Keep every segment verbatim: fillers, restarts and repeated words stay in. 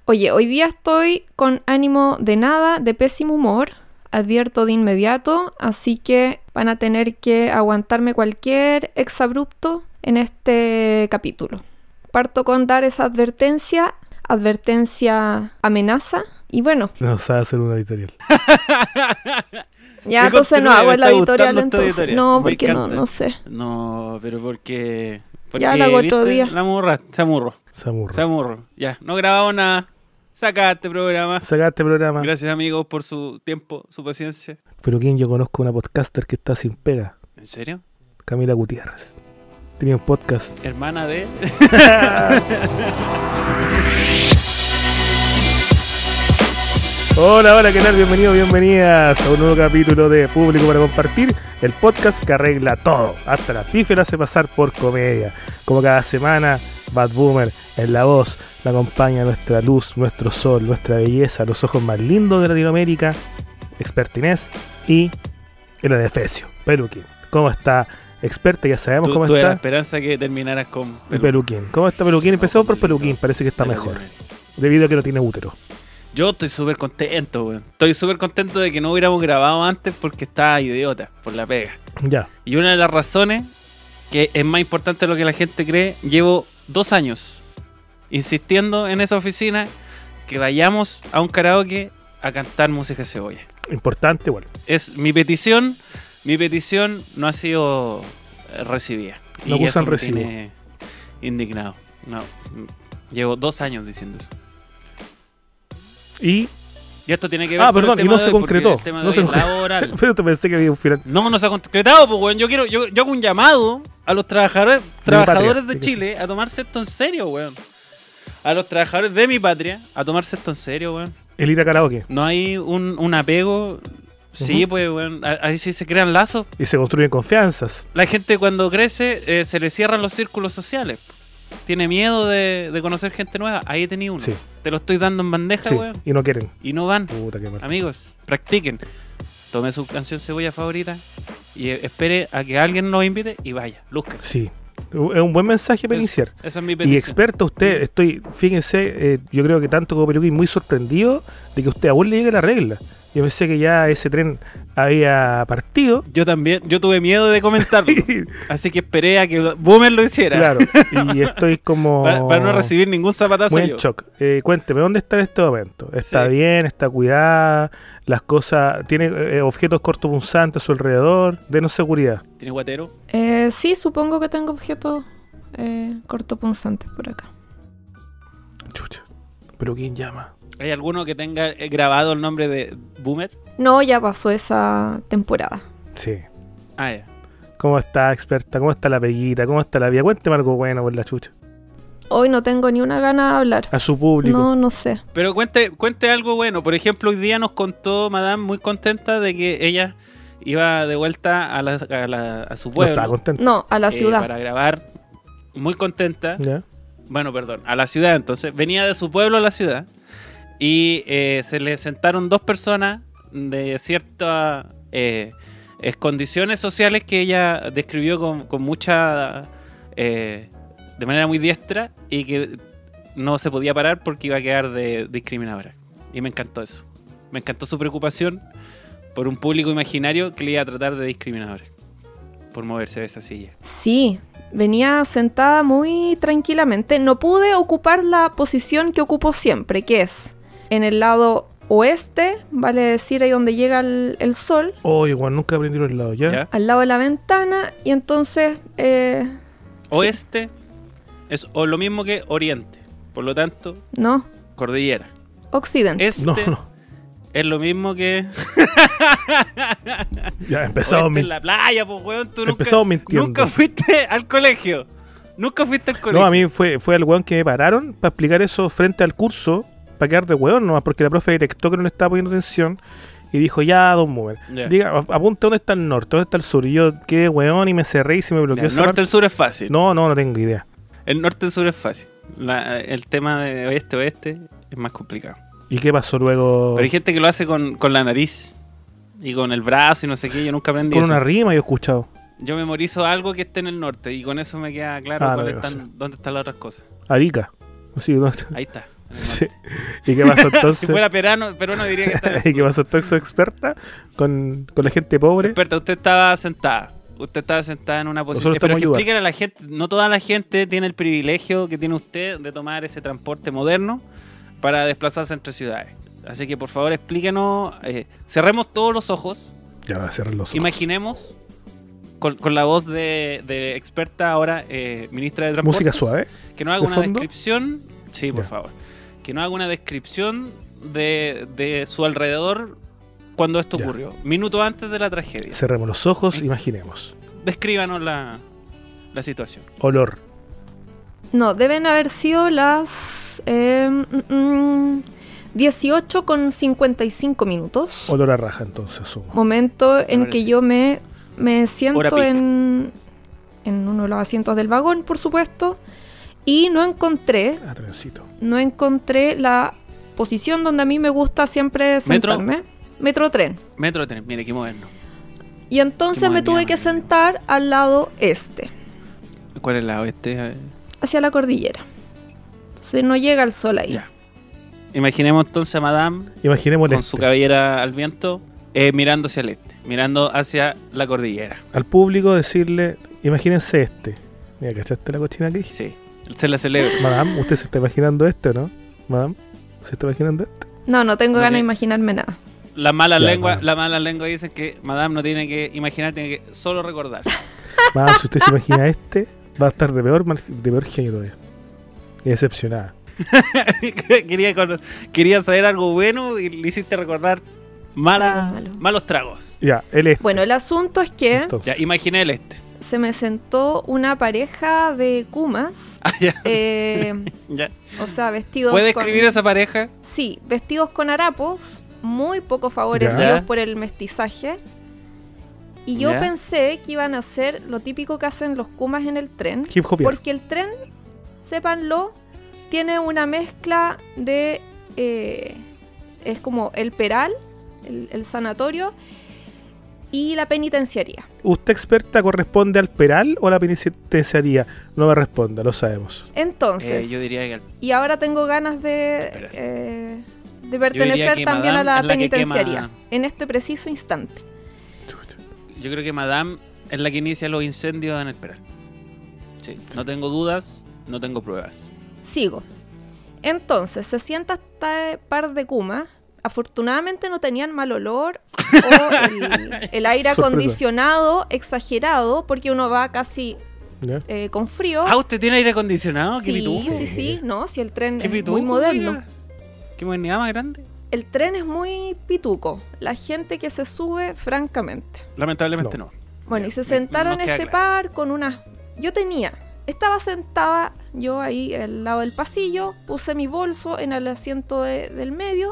Oye, hoy día estoy con ánimo de nada, de pésimo humor, advierto de inmediato, así que van a tener que aguantarme cualquier exabrupto en este capítulo. Parto con dar esa advertencia, advertencia amenaza, y bueno. No sabe hacer una editorial. Ya, entonces no hago la editorial entonces. Editorial. No, porque no, no sé. No, pero porque... porque ya la hago otro día. La murra, se amurro. Se amurro. Se amurro. Ya, no grabamos nada. Sacaste programa. Sacaste programa. Gracias, amigos, por su tiempo, su paciencia. Pero quién, yo conozco una podcaster que está sin pega. ¿En serio? Camila Gutiérrez. Tenía un podcast. Hermana de... Hola, hola, ¿qué tal? Bienvenidos, bienvenidas a un nuevo capítulo de Público para Compartir, el podcast que arregla todo, hasta la pife la hace pasar por comedia. Como cada semana, Bad Boomer en la voz la acompaña nuestra luz, nuestro sol, nuestra belleza, los ojos más lindos de Latinoamérica, Experta Inés, y el adefesio, Peluquín. ¿Cómo está, experta? Ya sabemos tú, cómo tú está. Era esperanza que terminaras con Peluquín. Peluquín. ¿Cómo está Peluquín? Empecemos por Peluquín, parece que está mejor, debido a que no tiene útero. Yo estoy súper contento, weón. Estoy súper contento de que no hubiéramos grabado antes porque estaba idiota por la pega. Ya. Y una de las razones, que es más importante de lo que la gente cree, llevo dos años insistiendo en esa oficina que vayamos a un karaoke a cantar música de cebolla. Importante, bueno. Es mi petición, mi petición no ha sido recibida. No usan recibo. Indignado. No, llevo dos años diciendo eso. Y... y esto tiene que ver ah, con perdón, el tema y no de se hoy, concretó. el tema de no hoy se es concretó. Laboral. Pero te pensé que había un final. No, no se ha concretado, pues, weón. Yo quiero, yo, yo hago un llamado a los trabajadores, trabajadores patria, de Chile a tomarse esto en serio, weón. A los trabajadores de mi patria a tomarse esto en serio, weón. El ir a karaoke. No hay un, un apego. Sí, uh-huh. Pues, weón. Ahí sí se crean lazos. Y se construyen confianzas. La gente cuando crece eh, se le cierran los círculos sociales. Tiene miedo de, de conocer gente nueva. Ahí tenía uno. Sí. Te lo estoy dando en bandeja, sí, weón. Y no quieren. Y no van. Puta, qué mal. Amigos, practiquen. Tome su canción cebolla favorita y espere a que alguien nos invite y vaya, lúzcase. Sí. Es un buen mensaje para iniciar. Esa es mi petición. Y experto, usted, estoy, fíjense, eh, yo creo que tanto como Peluquín, muy sorprendido de que usted aún le llegue la regla. Yo pensé que ya ese tren había partido. Yo también, yo tuve miedo de comentarlo. Así que esperé a que Boomer lo hiciera. Claro, y estoy como... para, para no recibir ningún zapatazo. Muy en yo. shock. Eh, cuénteme, ¿dónde está en este momento? ¿Está sí. bien? ¿Está cuidada? Las cosas... ¿Tiene eh, objetos cortopunzantes a su alrededor? Denos seguridad. ¿Tiene guatero? Eh, sí, supongo que tengo objetos eh, cortopunzantes por acá. Chucha. ¿Pero quién llama? ¿Hay alguno que tenga grabado el nombre de Boomer? No, ya pasó esa temporada. Sí. Ah, ya. ¿Cómo está, experta? ¿Cómo está la peguita? ¿Cómo está la vida? Cuénteme algo bueno por la chucha. Hoy no tengo ni una gana de hablar. A su público. No, no sé. Pero cuente, cuente algo bueno. Por ejemplo, hoy día nos contó Madame muy contenta de que ella iba de vuelta a, la, a, la, a su pueblo. No estaba contenta. No, a la ciudad. Eh, para grabar. Muy contenta. ¿Ya? Bueno, perdón, a la ciudad entonces. Venía de su pueblo a la ciudad. Y eh, se le sentaron dos personas de ciertas eh, condiciones sociales que ella describió con, con mucha... Eh, de manera muy diestra y que no se podía parar porque iba a quedar de discriminadora. Y me encantó eso. Me encantó su preocupación por un público imaginario que le iba a tratar de discriminadora por moverse de esa silla. Sí, venía sentada muy tranquilamente. No pude ocupar la posición que ocupo siempre, que es en el lado oeste, vale decir ahí donde llega el, el sol. Oh, igual nunca aprendieron el lado, ¿ya? ¿Ya? Al lado de la ventana y entonces... Eh, oeste sí. Es o lo mismo que oriente, por lo tanto... No. Cordillera. Occidente. Este no, no. Es lo mismo que... ya, empezamos mintiendo. En la playa, pues, weón, tú empezamos nunca, mintiendo. Nunca fuiste al colegio. Nunca fuiste al colegio. No, a mí fue, fue al weón que me pararon para explicar eso frente al curso, para quedar de weón nomás, porque la profe detectó que no le estaba poniendo atención y dijo, ya, don Boomer, yeah. Diga, apunta dónde está el norte, dónde está el sur. Y yo quedé weón y me cerré y se me bloqueó. El norte y el sur es fácil. No, no, no tengo idea. El norte y el sur es fácil. La, el tema de oeste-oeste es más complicado. ¿Y qué pasó luego? Pero hay gente que lo hace con, con la nariz y con el brazo y no sé qué. Yo nunca aprendí con eso. Con una rima yo he escuchado. Yo memorizo algo que esté en el norte y con eso me queda claro ah, no, están, sí. dónde están las otras cosas. Arica. Sí, ¿dónde? Ahí está. en el Sí. monte. ¿Y qué pasó Si entonces? fuera peruano, peruano diría que está en el ¿Y qué sur. pasó entonces, experta? Con, con la gente pobre. Experta, usted estaba sentada. Usted estaba sentada en una posición. Nosotros Pero estamos que ayudando. explíquenle a la gente, no toda la gente tiene el privilegio que tiene usted de tomar ese transporte moderno para desplazarse entre ciudades. Así que por favor explíquenos, eh, cerremos todos los ojos, Ya va a cerrar los ojos. imaginemos con, con la voz de, de experta ahora, eh, ministra de Transporte. Música suave. Que nos haga ¿De una fondo? descripción, sí, por Ya. favor, que nos haga una descripción de, de su alrededor cuando esto Ya. ocurrió, minutos antes de la tragedia. Cerremos los ojos, Sí. imaginemos. Descríbanos la, la situación. Olor. No, deben haber sido las eh, mm, mm, dieciocho con cincuenta y cinco minutos. Olor a raja, entonces, asumo. Momento en parece. que yo me, me Hora siento pico. en, en uno de los asientos del vagón, por supuesto, y no encontré, Ah, trencito. no encontré la posición donde a mí me gusta siempre ¿Metro? sentarme. Metro tren. Metro de tren, mire, qué moderno. Y entonces Qué me tuve modernidad, que modernidad. sentar al lado este, ¿Cuál es la oeste? A ver. hacia la cordillera. Entonces no llega el sol ahí. Ya. Imaginemos entonces a Madame Imaginemos con este. su cabellera al viento, eh, mirando hacia el este, mirando hacia la cordillera. Al público decirle, imagínense este. Mira, ¿cachaste la cochina que dije? Sí, se la celebra. Madame, ¿usted se está imaginando este o no? Madame, ¿se está imaginando este? No, no tengo No ganas de tiene- imaginarme nada. Las malas Ya, lenguas, bueno. las malas lenguas dicen que Madame no tiene que imaginar, tiene que solo recordar. Madame, si usted se imagina este, va a estar de peor, mal- de peor genio todavía. Y decepcionada. quería, cono- quería saber algo bueno y le hiciste recordar mala- Algo malo. malos tragos. Ya, el este. Bueno, el asunto es que Entonces, Ya, imaginé el este. se me sentó una pareja de kumas, Ah, ya, eh, ya. o sea, vestidos ¿Puede con... describir a esa pareja? Sí, vestidos con harapos, muy poco favorecidos Ya. por el mestizaje. Y yo Ya. pensé que iban a hacer lo típico que hacen los kumas en el tren, hip hop. porque el tren, sépanlo, tiene una mezcla de... eh, es como el peral, el, el sanatorio, y la penitenciaría. ¿Usted experta corresponde al Peral o a la penitenciaría? No me responda, lo sabemos. Entonces, Eh, yo diría que y ahora tengo ganas de, Espera. eh, de diría pertenecer que también a Madame la es la que penitenciaría, quema- en este preciso instante. yo creo que Madame es la que inicia los incendios en el Peral. Sí, no tengo dudas, no tengo pruebas. Sigo. Entonces, se sienta este par de kumas. Afortunadamente no tenían mal olor o el, el aire Sorpresa. acondicionado exagerado, porque uno va casi ¿Ya? eh, con frío. Ah, ¿usted tiene aire acondicionado? ¿Qué sí, pitujo? sí, sí, no, si el tren ¿Qué es pitujo, muy moderno. oiga? ¿Qué modernidad más grande? El tren es muy pituco. La gente que se sube, francamente. Lamentablemente no. Bueno, Ya, y se me- sentaron nos queda este claro. par con unas... Yo tenía... Estaba sentada yo ahí al lado del pasillo, puse mi bolso en el asiento de- del medio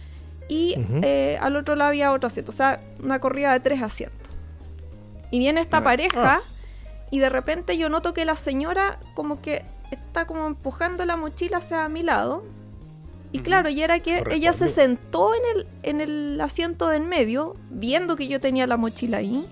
y Ujú. eh, al otro lado había otro asiento, o sea, una corrida de tres asientos. Y viene esta Ya. pareja Ah. y de repente yo noto que la señora como que está como empujando la mochila hacia mi lado. Y Ujú. claro, y era que Corresponde. ella se sentó en el, en el asiento del medio, viendo que yo tenía la mochila ahí.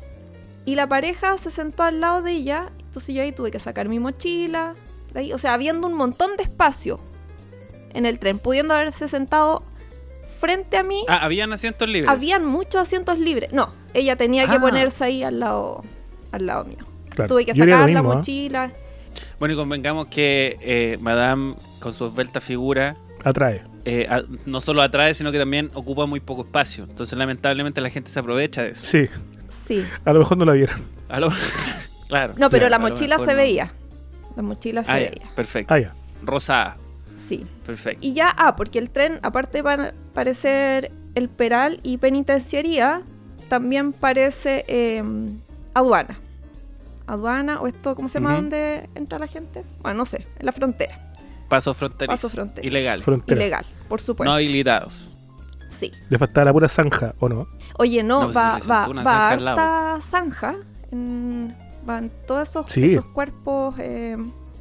Y la pareja se sentó al lado de ella. Entonces yo ahí tuve que sacar mi mochila. De ahí, o sea, habiendo un montón de espacio en el tren, pudiendo haberse sentado frente a mí. Ah, habían asientos libres. Habían muchos asientos libres. No, ella tenía que Ah. ponerse ahí al lado, al lado mío. Claro. Tuve que Yo haría lo sacar la mismo, ¿ah? mochila. Bueno, y convengamos que eh, Madame, con su esbelta figura, Atrae. eh, a- no solo atrae, sino que también ocupa muy poco espacio. Entonces, lamentablemente, la gente se aprovecha de eso. Sí, Sí. a lo mejor no la vieron. A lo- claro. No, pero Claro, la a lo mochila mejor se no. veía. La mochila se Ah, ya, veía. perfecto. Ah, ya. Rosada, Sí. perfecto. Y ya, ah, porque el tren, aparte de parecer el Peral y penitenciaría, también parece eh, aduana. Aduana, o esto, ¿cómo se llama? Ujú. ¿Dónde entra la gente? Bueno, no sé, en la frontera. Paso fronterizo. Paso fronterizo. Ilegal. Frontera. Ilegal, por supuesto. No habilitados. Sí. Le faltaba la pura zanja, ¿o no? Oye, no, No, pues va, se le va, sentó una va zanja al lado. harta zanja. En, van todos esos, Sí. esos cuerpos eh,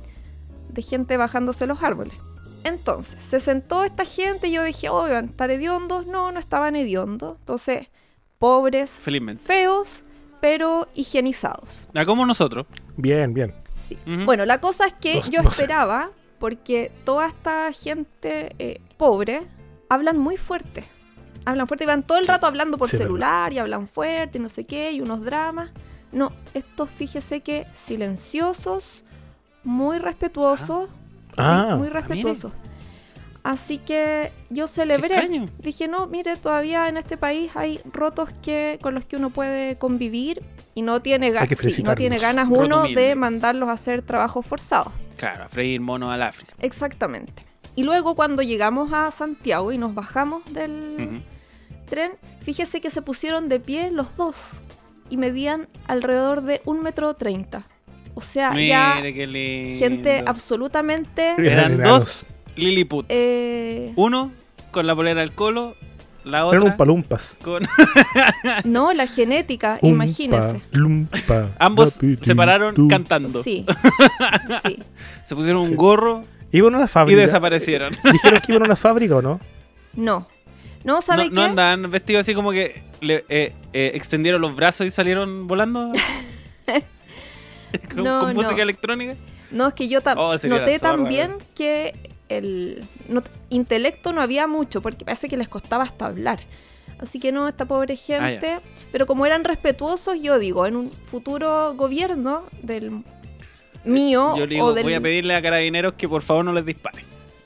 de gente bajándose los árboles. Entonces, se sentó esta gente y yo dije, oh, ¿van a estar hediondos? No, no estaban hediondos. Entonces, pobres, Felizmente. feos, pero higienizados. Ah, como nosotros. Bien, bien. Sí. Ujú. Bueno, la cosa es que No- yo no sé. esperaba porque toda esta gente eh, pobre hablan muy fuerte. Hablan fuerte y van todo el rato hablando por Sí, celular y hablan fuerte y no sé qué, y unos dramas. No, estos fíjese que silenciosos, muy respetuosos. Ah. Sí, muy respetuosos. Así que yo celebré. Qué extraño. Dije, no, mire, todavía en este país hay rotos que con los que uno puede convivir y no tiene, ga- Hay que sí, no felicitarlos. tiene ganas Roto uno humilde. de mandarlos a hacer trabajos forzados. Claro, a freír monos al África. Exactamente. Y luego cuando llegamos a Santiago y nos bajamos del Ujú. tren, fíjese que se pusieron de pie los dos y medían alrededor de un metro treinta. O sea, ya Mire qué lindo. gente absolutamente... Eran Enanos. dos Lilliput. eh, Uno con la polera del colo, la Eran un otra palumpas. con... no, la genética, Umpa, imagínese. lumpa, Ambos rapidito. se pararon cantando. Sí, sí. Se pusieron Sí. un gorro ¿Iban a una y fábrica? desaparecieron. ¿Dijeron que iban a una fábrica o no? No. No, ¿sabe No, qué? no andaban vestidos así como que le, eh, eh, extendieron los brazos y salieron volando. con, No, con música no. electrónica. No, es que yo tam- Oh, sería noté la zorra, también eh. que el no- intelecto no había mucho, porque parece que les costaba hasta hablar. Así que no, esta pobre gente. Pero como eran respetuosos, yo digo, en un futuro gobierno del mío Yo le digo, o del... voy a pedirle a carabineros que por favor no les disparen.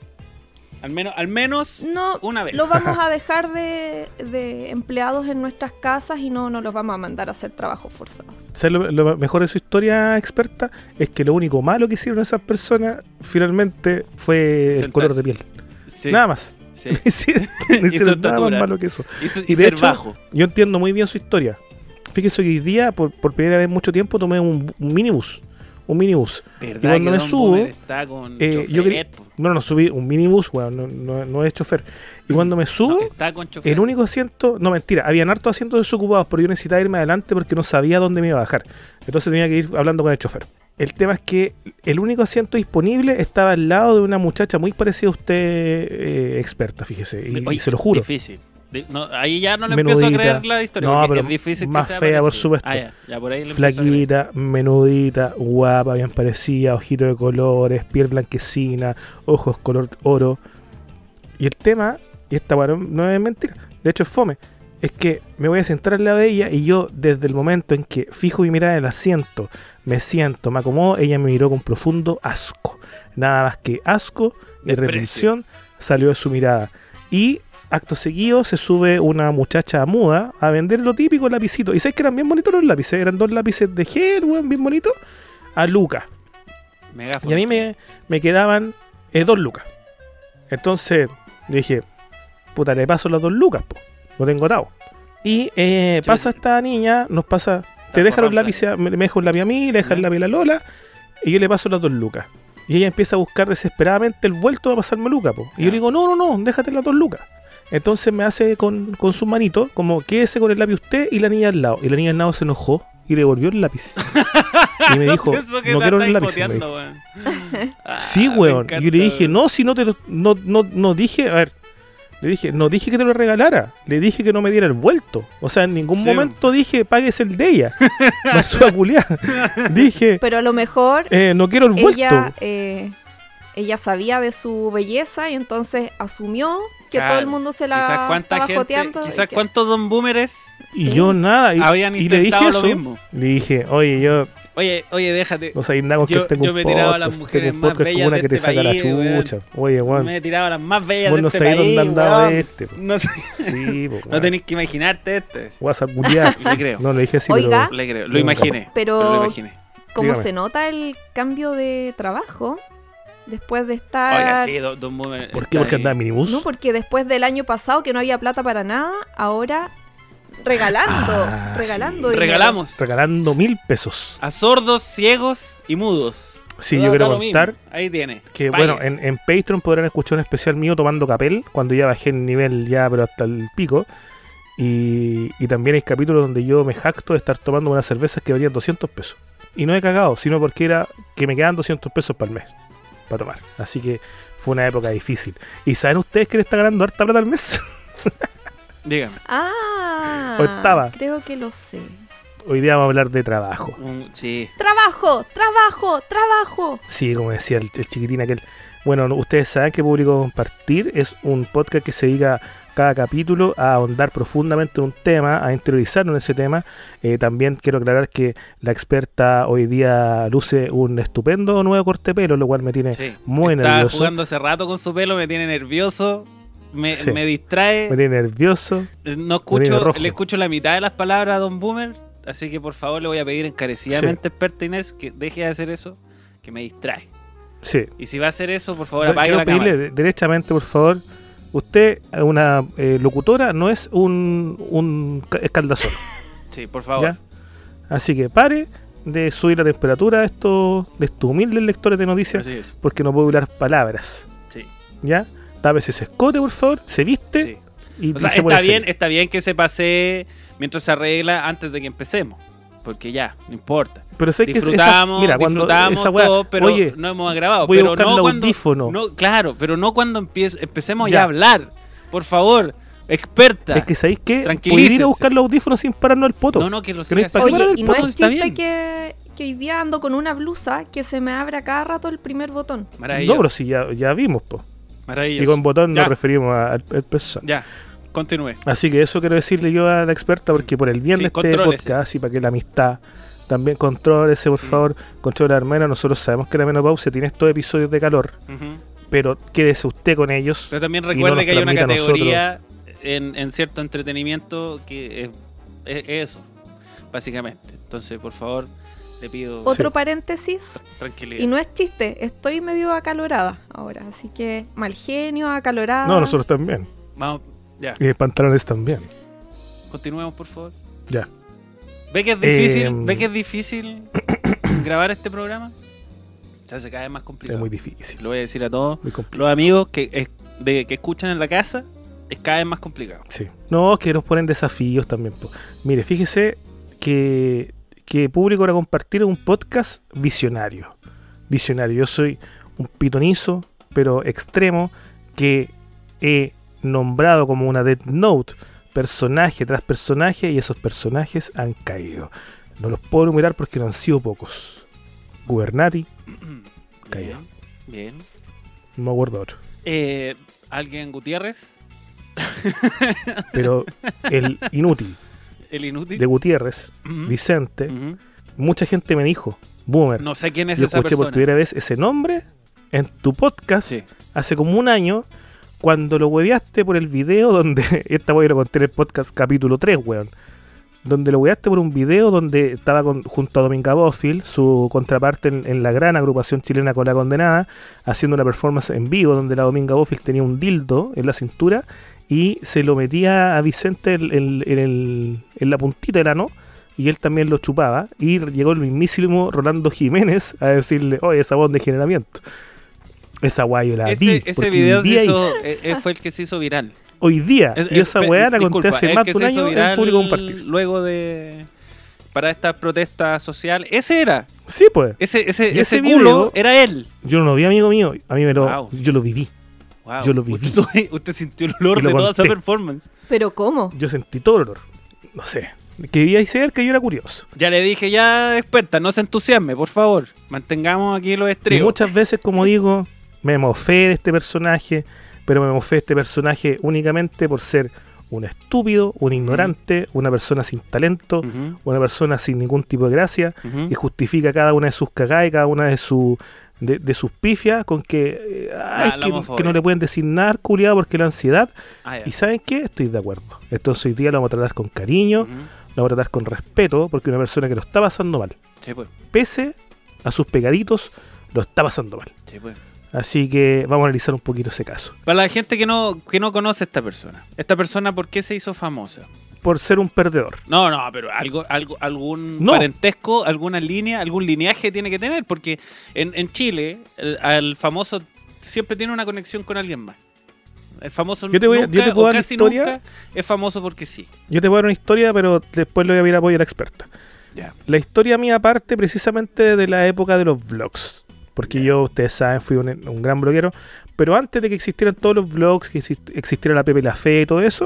Al menos, al menos No, una vez. lo vamos a dejar de, de empleados en nuestras casas y no nos los vamos a mandar a hacer trabajo forzado. ¿Sabes lo, lo mejor de su historia experta? Es que lo único malo que hicieron esas personas finalmente fue el Sentarse. color de piel. Sí, Nada más. sí. No hicieron, no Y su hicieron nada más estatura. malo que eso. Y, su- Y y de ser hecho, bajo. Yo entiendo muy bien su historia. Fíjese que hoy día, por, por primera vez en mucho tiempo, tomé un, un minibús. Un minibús. ¿Verdad y cuando que me Don subo, Boomer está con eh, chofer, yo quería- po? No, no, subí un minibús, weón, no, no, no es chofer. Y cuando me subo, No, está con chofer. el único asiento, no mentira, habían hartos asientos desocupados, pero yo necesitaba irme adelante porque no sabía dónde me iba a bajar. Entonces tenía que ir hablando con el chofer. El tema es que el único asiento disponible estaba al lado de una muchacha muy parecida a usted, eh, experta, fíjese, y, Oye, y se lo juro. Difícil. Di- no, ahí ya no le Menudita. empiezo a creer la historia. No, porque pero es difícil que más sea fea, por parecido. supuesto. Ah, ya, ya por ahí le empiezo a creer. Flaquita, menudita, guapa, bien parecida, ojito de colores, piel blanquecina, ojos color oro. Y el tema, y esta bueno, no es mentira, de hecho es fome, es que me voy a sentar al lado de ella y yo desde el momento en que fijo mi mirada en el asiento, me siento, me acomodo, ella me miró con profundo asco. Nada más que asco y Desprecio. repulsión salió de su mirada. Y acto seguido se sube una muchacha muda a vender lo típico, lapicitos. Y sabes que eran bien bonitos los lápices, eran dos lápices de gel, weón, bien bonitos, a lucas. Megáfono. Y a mí me, me quedaban eh, dos lucas. Entonces yo dije, puta, le paso las dos lucas, po. No tengo atado. Y eh, Sí, pasa sí. esta niña, nos pasa, te deja los lápices, a- me, me deja un lápiz a mí, le deja el Ya. lápiz a la Lola, y yo le paso las dos lucas. Y ella empieza a buscar desesperadamente el vuelto para pasarme lucas, po. Y yo Ya. le digo, no, no, no, déjate las dos lucas. Entonces me hace con, con sus manitos, como quédese con el lápiz usted y la niña al lado. Y la niña al lado se enojó y le devolvió el lápiz. Y me dijo, Eso que no te quiero el estáis lápiz. me joteando, dijo. weón. Ah, Sí, me weón. encanta, Y yo le dije, weón. no, si no te lo, no, no, no dije, a ver, le dije, no dije que te lo regalara, le dije que no me diera el vuelto. O sea, en ningún Sí. momento dije, pagues el de ella. Me suba culiá. Dije, Pero a lo mejor eh, no quiero el vuelto. ella, eh, ella sabía de su belleza y entonces asumió que Claro, todo el mundo se la Quizás cuánta estaba gente, joteando. y quizás que- cuántos Don Boomeres Y Sí. yo nada. Y, habían y le dije intentado lo eso. mismo. Le dije, oye, yo Oye, oye, déjate. no sé nada con que Yo- tengo yo un me tiraba a las podcast, mujeres tengo un más podcast como bellas una de que te este saca país, la weón. chucha. Oye, weón. Me he tirado a las más bellas Vos de no este sabés país, dónde andaba weón. este. po. No, sé- Sí, po, no weón. tenéis que imaginarte este. Guasa culiá. Le creo. No, le dije así, Oiga. pero... Le creo. Lo Pero- imaginé. Pero- Pero lo imaginé. Como Dígame. se nota el cambio de trabajo después de Oiga, estar... sí, Don, Don Boomer. ¿Por qué? está Porque ahí. andaba en minibús. No, porque después del año pasado que no había plata para nada, ahora regalando, Ah, regalando sí. dinero. Regalamos Regalando mil pesos. a sordos, ciegos y mudos. Sí, Da- yo quiero da lo mismo. contar Ahí tiene. que, Pagues. bueno, en, en Patreon podrán escuchar un especial mío tomando capel, cuando ya bajé el nivel ya, pero hasta el pico. Y, y también hay capítulos donde yo me jacto de estar tomando unas cervezas que valían doscientos pesos. Y no he cagado, sino porque era que me quedan doscientos pesos para el mes, para tomar. Así que fue una época difícil. ¿Y saben ustedes que le está ganando harta plata al mes? Dígame. Ah, Octava. creo que lo sé. Hoy día vamos a hablar de trabajo. Un- sí. Trabajo, trabajo, trabajo. Sí, como decía el, el chiquitín aquel. Bueno, no- ustedes saben que Público Compartir es un podcast que se dedica cada capítulo a ahondar profundamente en un tema, a interiorizarnos en ese tema. Eh, también quiero aclarar que la experta hoy día luce un estupendo nuevo corte de pelo, lo cual me tiene Sí. muy Estaba nervioso. jugando hace rato con su pelo, me tiene nervioso, me, Sí. me distrae. Me tiene nervioso. No tiene escucho, rojo. le escucho la mitad de las palabras a Don Boomer, así que por favor le voy a pedir encarecidamente, experta Inés, que deje de hacer eso, que me distrae. Sí. Y si va a hacer eso, por favor, Yo apague quiero la pedirle cámara. de- derechamente, por favor, usted, una eh, locutora, no es un, un ca- escaldazón. Sí, por favor. ¿Ya? Así que pare de subir la temperatura de estos, de estos humildes lectores de noticias, Así es. porque no puedo hablar palabras. Sí. ¿Ya? Tápese ese escote, por favor, se viste Sí. y, O sea, y se pone está bien, serio. está bien que se pase mientras se arregla antes de que empecemos. Porque ya, no importa. Pero sé que esa- Disfrutamos, mira, cuando disfrutamos esa weá- todo, pero oye, no hemos grabado. voy a Pero buscar no el cuando, audífono. no, claro, pero no cuando empiece, empecemos Ya. ya a hablar. Por favor, experta. es que ¿sabéis qué? Tranquilícese. Podéis ir a buscar los audífonos sin pararnos el poto. No, no, que lo Que no hay siga pa' qué haciendo. parar Oye, el y no poto, es está chiste bien. que, que hoy día ando con una blusa que se me abre a cada rato el primer botón. Maravilloso. No, pero si ya, ya vimos, po. Maravilloso. Y con botón Ya. nos referimos a- al al pezón. Ya, continúe. Así que eso quiero decirle yo a la experta, porque por el bien Sí, de este contrólese. podcast y para que la amistad también contrólese, por Sí. favor, controla hermana. Nosotros sabemos que la menopausia tiene estos episodios de calor, Ujú. pero quédese usted con ellos. Pero también Y no recuerde nos que hay una transmita a nosotros. categoría en, en cierto entretenimiento que es, es eso, básicamente. Entonces, por favor, le pido Otro Sí. paréntesis, tranquilidad. y no es chiste, estoy medio acalorada ahora, así que mal genio, acalorada. No, nosotros también. Vamos, ya, Y pantalones también. continuemos, por favor. Ya. ¿Ve que es difícil, Em. ¿ve que es difícil grabar este programa? Se hace cada vez más complicado. Es muy difícil. Lo voy a decir a todos Muy complicado. los amigos que, es- de, que escuchan en la casa, es cada vez más complicado. Sí. No, que nos ponen desafíos también, po. Mire, fíjese que, que Público para Compartir es un podcast visionario. Visionario. Yo soy un pitonizo, pero extremo, que he nombrado como una Death Note, personaje tras personaje, y esos personajes han caído. No los puedo enumerar porque no han sido pocos. Gubernati, Cayó. Bien, bien. no me acuerdo otro. Eh, ¿Alguien Gutiérrez? Pero el inútil ¿El inútil? de Gutiérrez, Ujú. Vicente, Ujú. mucha gente me dijo, Boomer, No sé quién es yo esa escuché por persona. primera vez ese nombre en tu podcast Sí. hace como un año, cuando lo hueveaste por el video donde, esta voy a lo conté en el podcast capítulo tres, weón, donde lo hueveaste por un video donde estaba con- junto a Dominga Bofill, su contraparte en, en la gran agrupación chilena Con la Condenada, haciendo una performance en vivo donde la Dominga Bofill tenía un dildo en la cintura y se lo metía a Vicente en, en- en el- en la puntita del ano, y él también lo chupaba, y llegó el mismísimo Rolando Jiménez a decirle, oye, esa voz de generamiento. Esa guay yo la vi. Ese, ese porque video hoy se día, hizo, eh, eh, fue el que se hizo viral. hoy día Es- yo esa es- weá la conté disculpa, hace el más que de un se hizo año en viral Público Compartir. luego de... Para estas protestas sociales. Ese era. Sí, pues. Ese, ese, Y ese, ese culo video- era él. Yo no lo vi, amigo mío. A mí me lo, Wow. yo lo viví. Wow. Yo lo viví. Usted, usted sintió el olor Y lo de toda esa conté. performance. ¿Pero cómo? Yo sentí todo el olor. No sé. Quería ser que yo era curioso. Ya le dije, ya experta, no se entusiasme, por favor. Mantengamos aquí los Y estribos. muchas veces, como digo, me mofé de este personaje, pero me mofé de este personaje únicamente por ser un estúpido, un ignorante, una persona sin talento, Ujú, una persona sin ningún tipo de gracia, ujú. y justifica cada una de sus cagadas y cada una de, su, de, de sus pifias con que, eh, ay, La- la que, homofobia. que no le pueden decir nada, culiado, porque la ansiedad. Ah, ya. ¿Y saben qué? Estoy de acuerdo. Entonces hoy día lo vamos a tratar con cariño, Ujú. lo vamos a tratar con respeto, porque una persona que lo está pasando mal, Sí, pues. pese a sus pegaditos, lo está pasando mal. Sí, pues. Así que vamos a analizar un poquito ese caso. Para la gente que no, que no conoce a esta persona. Esta persona, ¿por qué se hizo famosa? Por ser un perdedor. No, no, pero algo, algo, algún No. parentesco, alguna línea, algún lineaje tiene que tener, porque en, en Chile, el, al famoso siempre tiene una conexión con alguien más. El famoso Yo te voy a- nunca yo te puedo o dar la casi historia. nunca es famoso porque sí. Yo te voy a dar una historia, pero después le voy a pedir apoyo a la experta. Ya. La historia mía parte precisamente de la época de los vlogs. Porque Ya. yo, ustedes saben, fui un, un gran bloguero. Pero antes de que existieran todos los vlogs, que exist- existiera la Pepe la Fe y todo eso,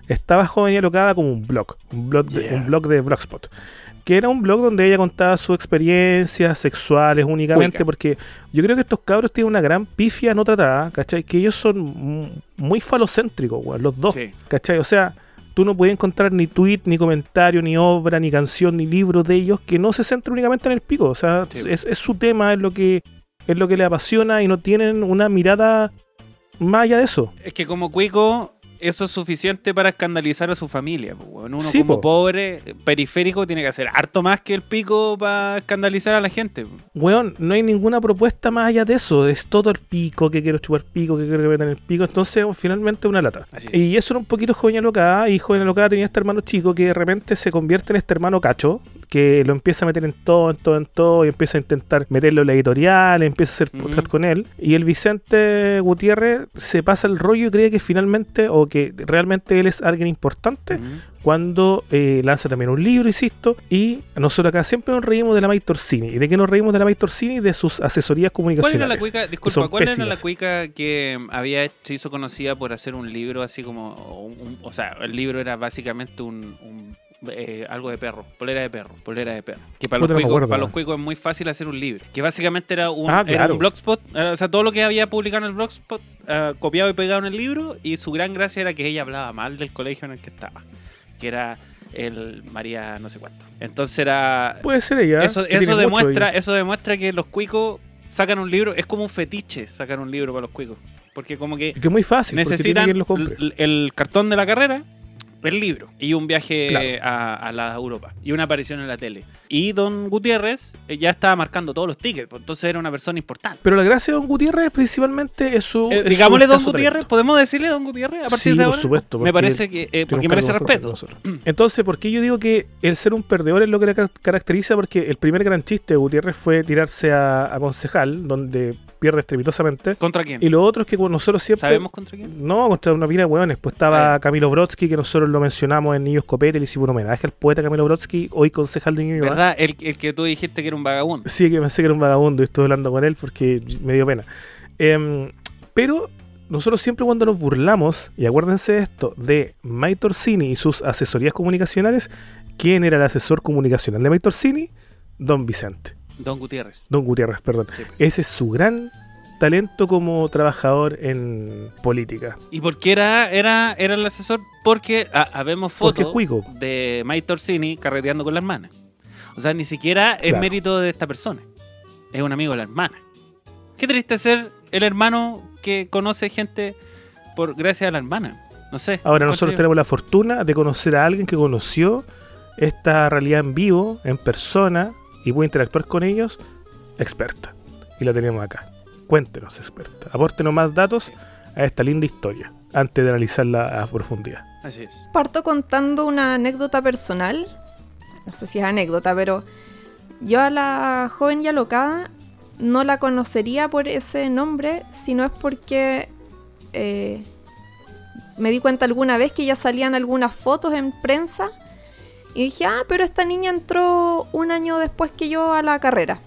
estaba Joven y Alocada como un blog, un blog de, Yeah. un blog de Blogspot, que era un blog donde ella contaba sus experiencias sexuales únicamente, Cuica. porque yo creo que estos cabros tienen una gran pifia no tratada, ¿cachai? Que ellos son m- muy falocéntricos, weón, los dos, Sí. ¿cachai? O sea, tú no puedes encontrar ni tweet, ni comentario, ni obra, ni canción, ni libro de ellos que no se centre únicamente en el pico. O sea, Sí. es, es su tema, es lo que es lo que le apasiona y no tienen una mirada más allá de eso. Es que como cuico, eso es suficiente para escandalizar a su familia. Po, weón. Uno Sí, como po. pobre, periférico, tiene que hacer harto más que el pico para escandalizar a la gente. Po. Weón, no hay ninguna propuesta más allá de eso. Es todo el pico, que quiero chupar pico, que quiero que metan el pico. Entonces, finalmente, una lata. Así es. Y eso era un poquito Joven y Alocada. Y Joven y Alocada tenía este hermano chico que de repente se convierte en este hermano cacho, que lo empieza a meter en todo, en todo, en todo. Y empieza a intentar meterlo en la editorial, empieza a hacer Ujú. podcast con él. Y el Vicente Gutiérrez se pasa el rollo y cree que finalmente, o que realmente él es alguien importante, Ujú. cuando eh, lanza también un libro, insisto, y nosotros acá siempre nos reímos de la May Torsini. ¿Y de qué nos reímos de la May Torsini? De sus asesorías ¿Cuál comunicacionales. era la cuica? que Disculpa, son ¿cuál era pésimas. la cuica que había se hizo conocida por hacer un libro así como un- un- o sea, el libro era básicamente un, un, eh, algo de perro, polera de perro, polera de perro. Que para los Puta, no me cuicos, acuerdo, para man. los cuicos es muy fácil hacer un libro. Que básicamente era un, Ah, era claro. un blogspot, eh, o sea, todo lo que había publicado en el blogspot, eh, copiado y pegado en el libro, y su gran gracia era que ella hablaba mal del colegio en el que estaba, que era el María no sé cuánto. Entonces era Puede ser ella. eso, que tiene eso mucho demuestra, ahí. eso demuestra que los cuicos sacan un libro, es como un fetiche sacar un libro para los cuicos. Porque como que Que es muy fácil, porque tiene necesitan quien lo compre. l- el cartón de la carrera, el libro, y un viaje Claro. a, a la Europa, y una aparición en la tele. Y Don Gutiérrez eh, ya estaba marcando todos los tickets, pues, entonces era una persona importante. Pero la gracia de Don Gutiérrez principalmente es su. Eh, es su digámosle Don escaso Gutiérrez, talento. ¿podemos decirle Don Gutiérrez a partir Sí, de por ahora? supuesto, Me porque parece que, eh, Tiene porque un merece cargo mejor que respeto. nosotros. Entonces, ¿por qué yo digo que el ser un perdedor es lo que le ca- caracteriza? Porque el primer gran chiste de Gutiérrez fue tirarse a, a concejal, donde pierde estrepitosamente. ¿Contra quién? Y lo otro es que con nosotros siempre. ¿Sabemos contra quién? No, contra una pila de hueones. Pues estaba Ah. Camilo Brodsky, que nosotros lo mencionamos en Niños Copete, le hicimos un homenaje al poeta Camilo Brodsky, hoy concejal de Ñuñoa. ¿Verdad? El, el que tú dijiste que era un vagabundo. Sí, que pensé que era un vagabundo y estuve hablando con él porque me dio pena. Em, pero nosotros siempre cuando nos burlamos, y acuérdense de esto, de May Torsini y sus asesorías comunicacionales, ¿quién era el asesor comunicacional de May Torsini? Don Vicente. Don Gutiérrez. Don Gutiérrez, perdón. Sí, pues. Ese es su gran talento como trabajador en política. ¿Y por qué era, era, era el asesor? Porque ah, habemos Porque es fotos cuico. de May Torsini carreteando con la hermana. O sea, ni siquiera es Claro. mérito de esta persona. Es un amigo de la hermana. Qué triste ser el hermano que conoce gente por gracias a la hermana. No sé. Ahora encuentro nosotros yo. tenemos la fortuna de conocer a alguien que conoció esta realidad en vivo, en persona, y puede interactuar con ellos, experta. Y la tenemos acá. Cuéntenos, experta. Apórtenos más datos a esta linda historia, antes de analizarla a profundidad. Así es. Parto contando una anécdota personal. No sé si es anécdota, pero yo a la Joven y Alocada no la conocería por ese nombre, sino es porque eh, me di cuenta alguna vez que ya salían algunas fotos en prensa y dije, ah, pero esta niña entró un año después que yo a la carrera.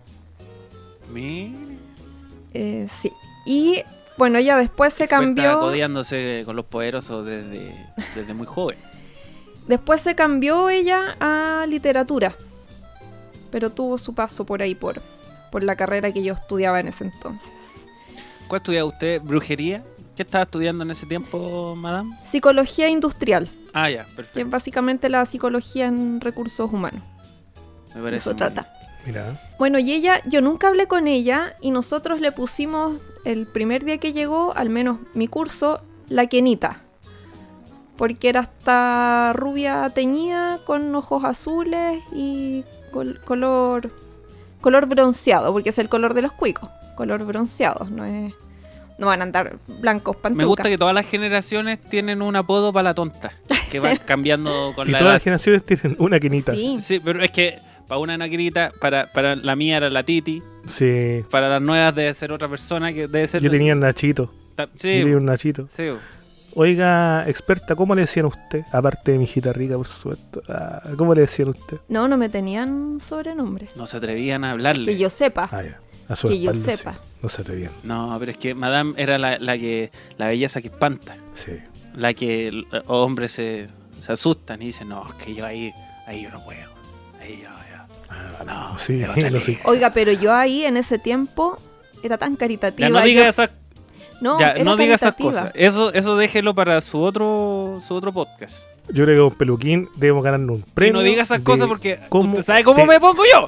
Mire. Eh, sí. Y bueno, ella después se Experta cambió. codeándose con los poderosos desde, desde muy joven. Después se cambió ella a literatura, pero tuvo su paso por ahí, por, por la carrera que yo estudiaba en ese entonces. ¿Cuál estudiaba usted? ¿Brujería? ¿Qué estaba estudiando en ese tiempo, madame? Psicología industrial, Ah, ya, que es perfecto. básicamente la psicología en recursos humanos. Me parece Eso muy trata. Mira, Bueno, y ella, yo nunca hablé con ella y nosotros le pusimos el primer día que llegó, al menos mi curso, la Kenita. Porque era hasta rubia teñida, con ojos azules y col- color color bronceado, porque es el color de los cuicos. Color bronceado, no es no van a andar blancos pantucas. Me gusta que todas las generaciones tienen un apodo para la tonta, que van cambiando con y la todas edad. las generaciones tienen una quinita. Sí. Sí, pero es que para una naquirita, para, para la mía era la Titi, Sí. para las nuevas debe ser otra persona que debe ser... Yo tenía un Nachito. Ta- Yo Sí, tenía un Nachito. sí. Oiga, experta, ¿cómo le decían a usted? Aparte de mi hijita rica, por supuesto. Ah, ¿cómo le decían a usted? No, no me tenían sobrenombre. No se atrevían a hablarle. Que yo sepa. Ah, ya. A su Que yo espalda, sepa. sí. No se atrevían. No, pero es que Madame era la, la que la belleza que espanta. Sí. La que los hombres se, se asustan y dicen, no, es que yo ahí, ahí yo no puedo. Ahí yo, yo. Ah, No, sí, es otra lo sé. liga. Oiga, pero yo ahí en ese tiempo era tan caritativa. Ya no diga yo- esas, no, ya, era no diga esas caritativa. cosas. Eso, eso déjelo para su otro, su otro podcast. Yo creo que con Peluquín debemos ganarnos un Y premio. no diga esas de cosas porque cómo usted sabe cómo te- me pongo yo.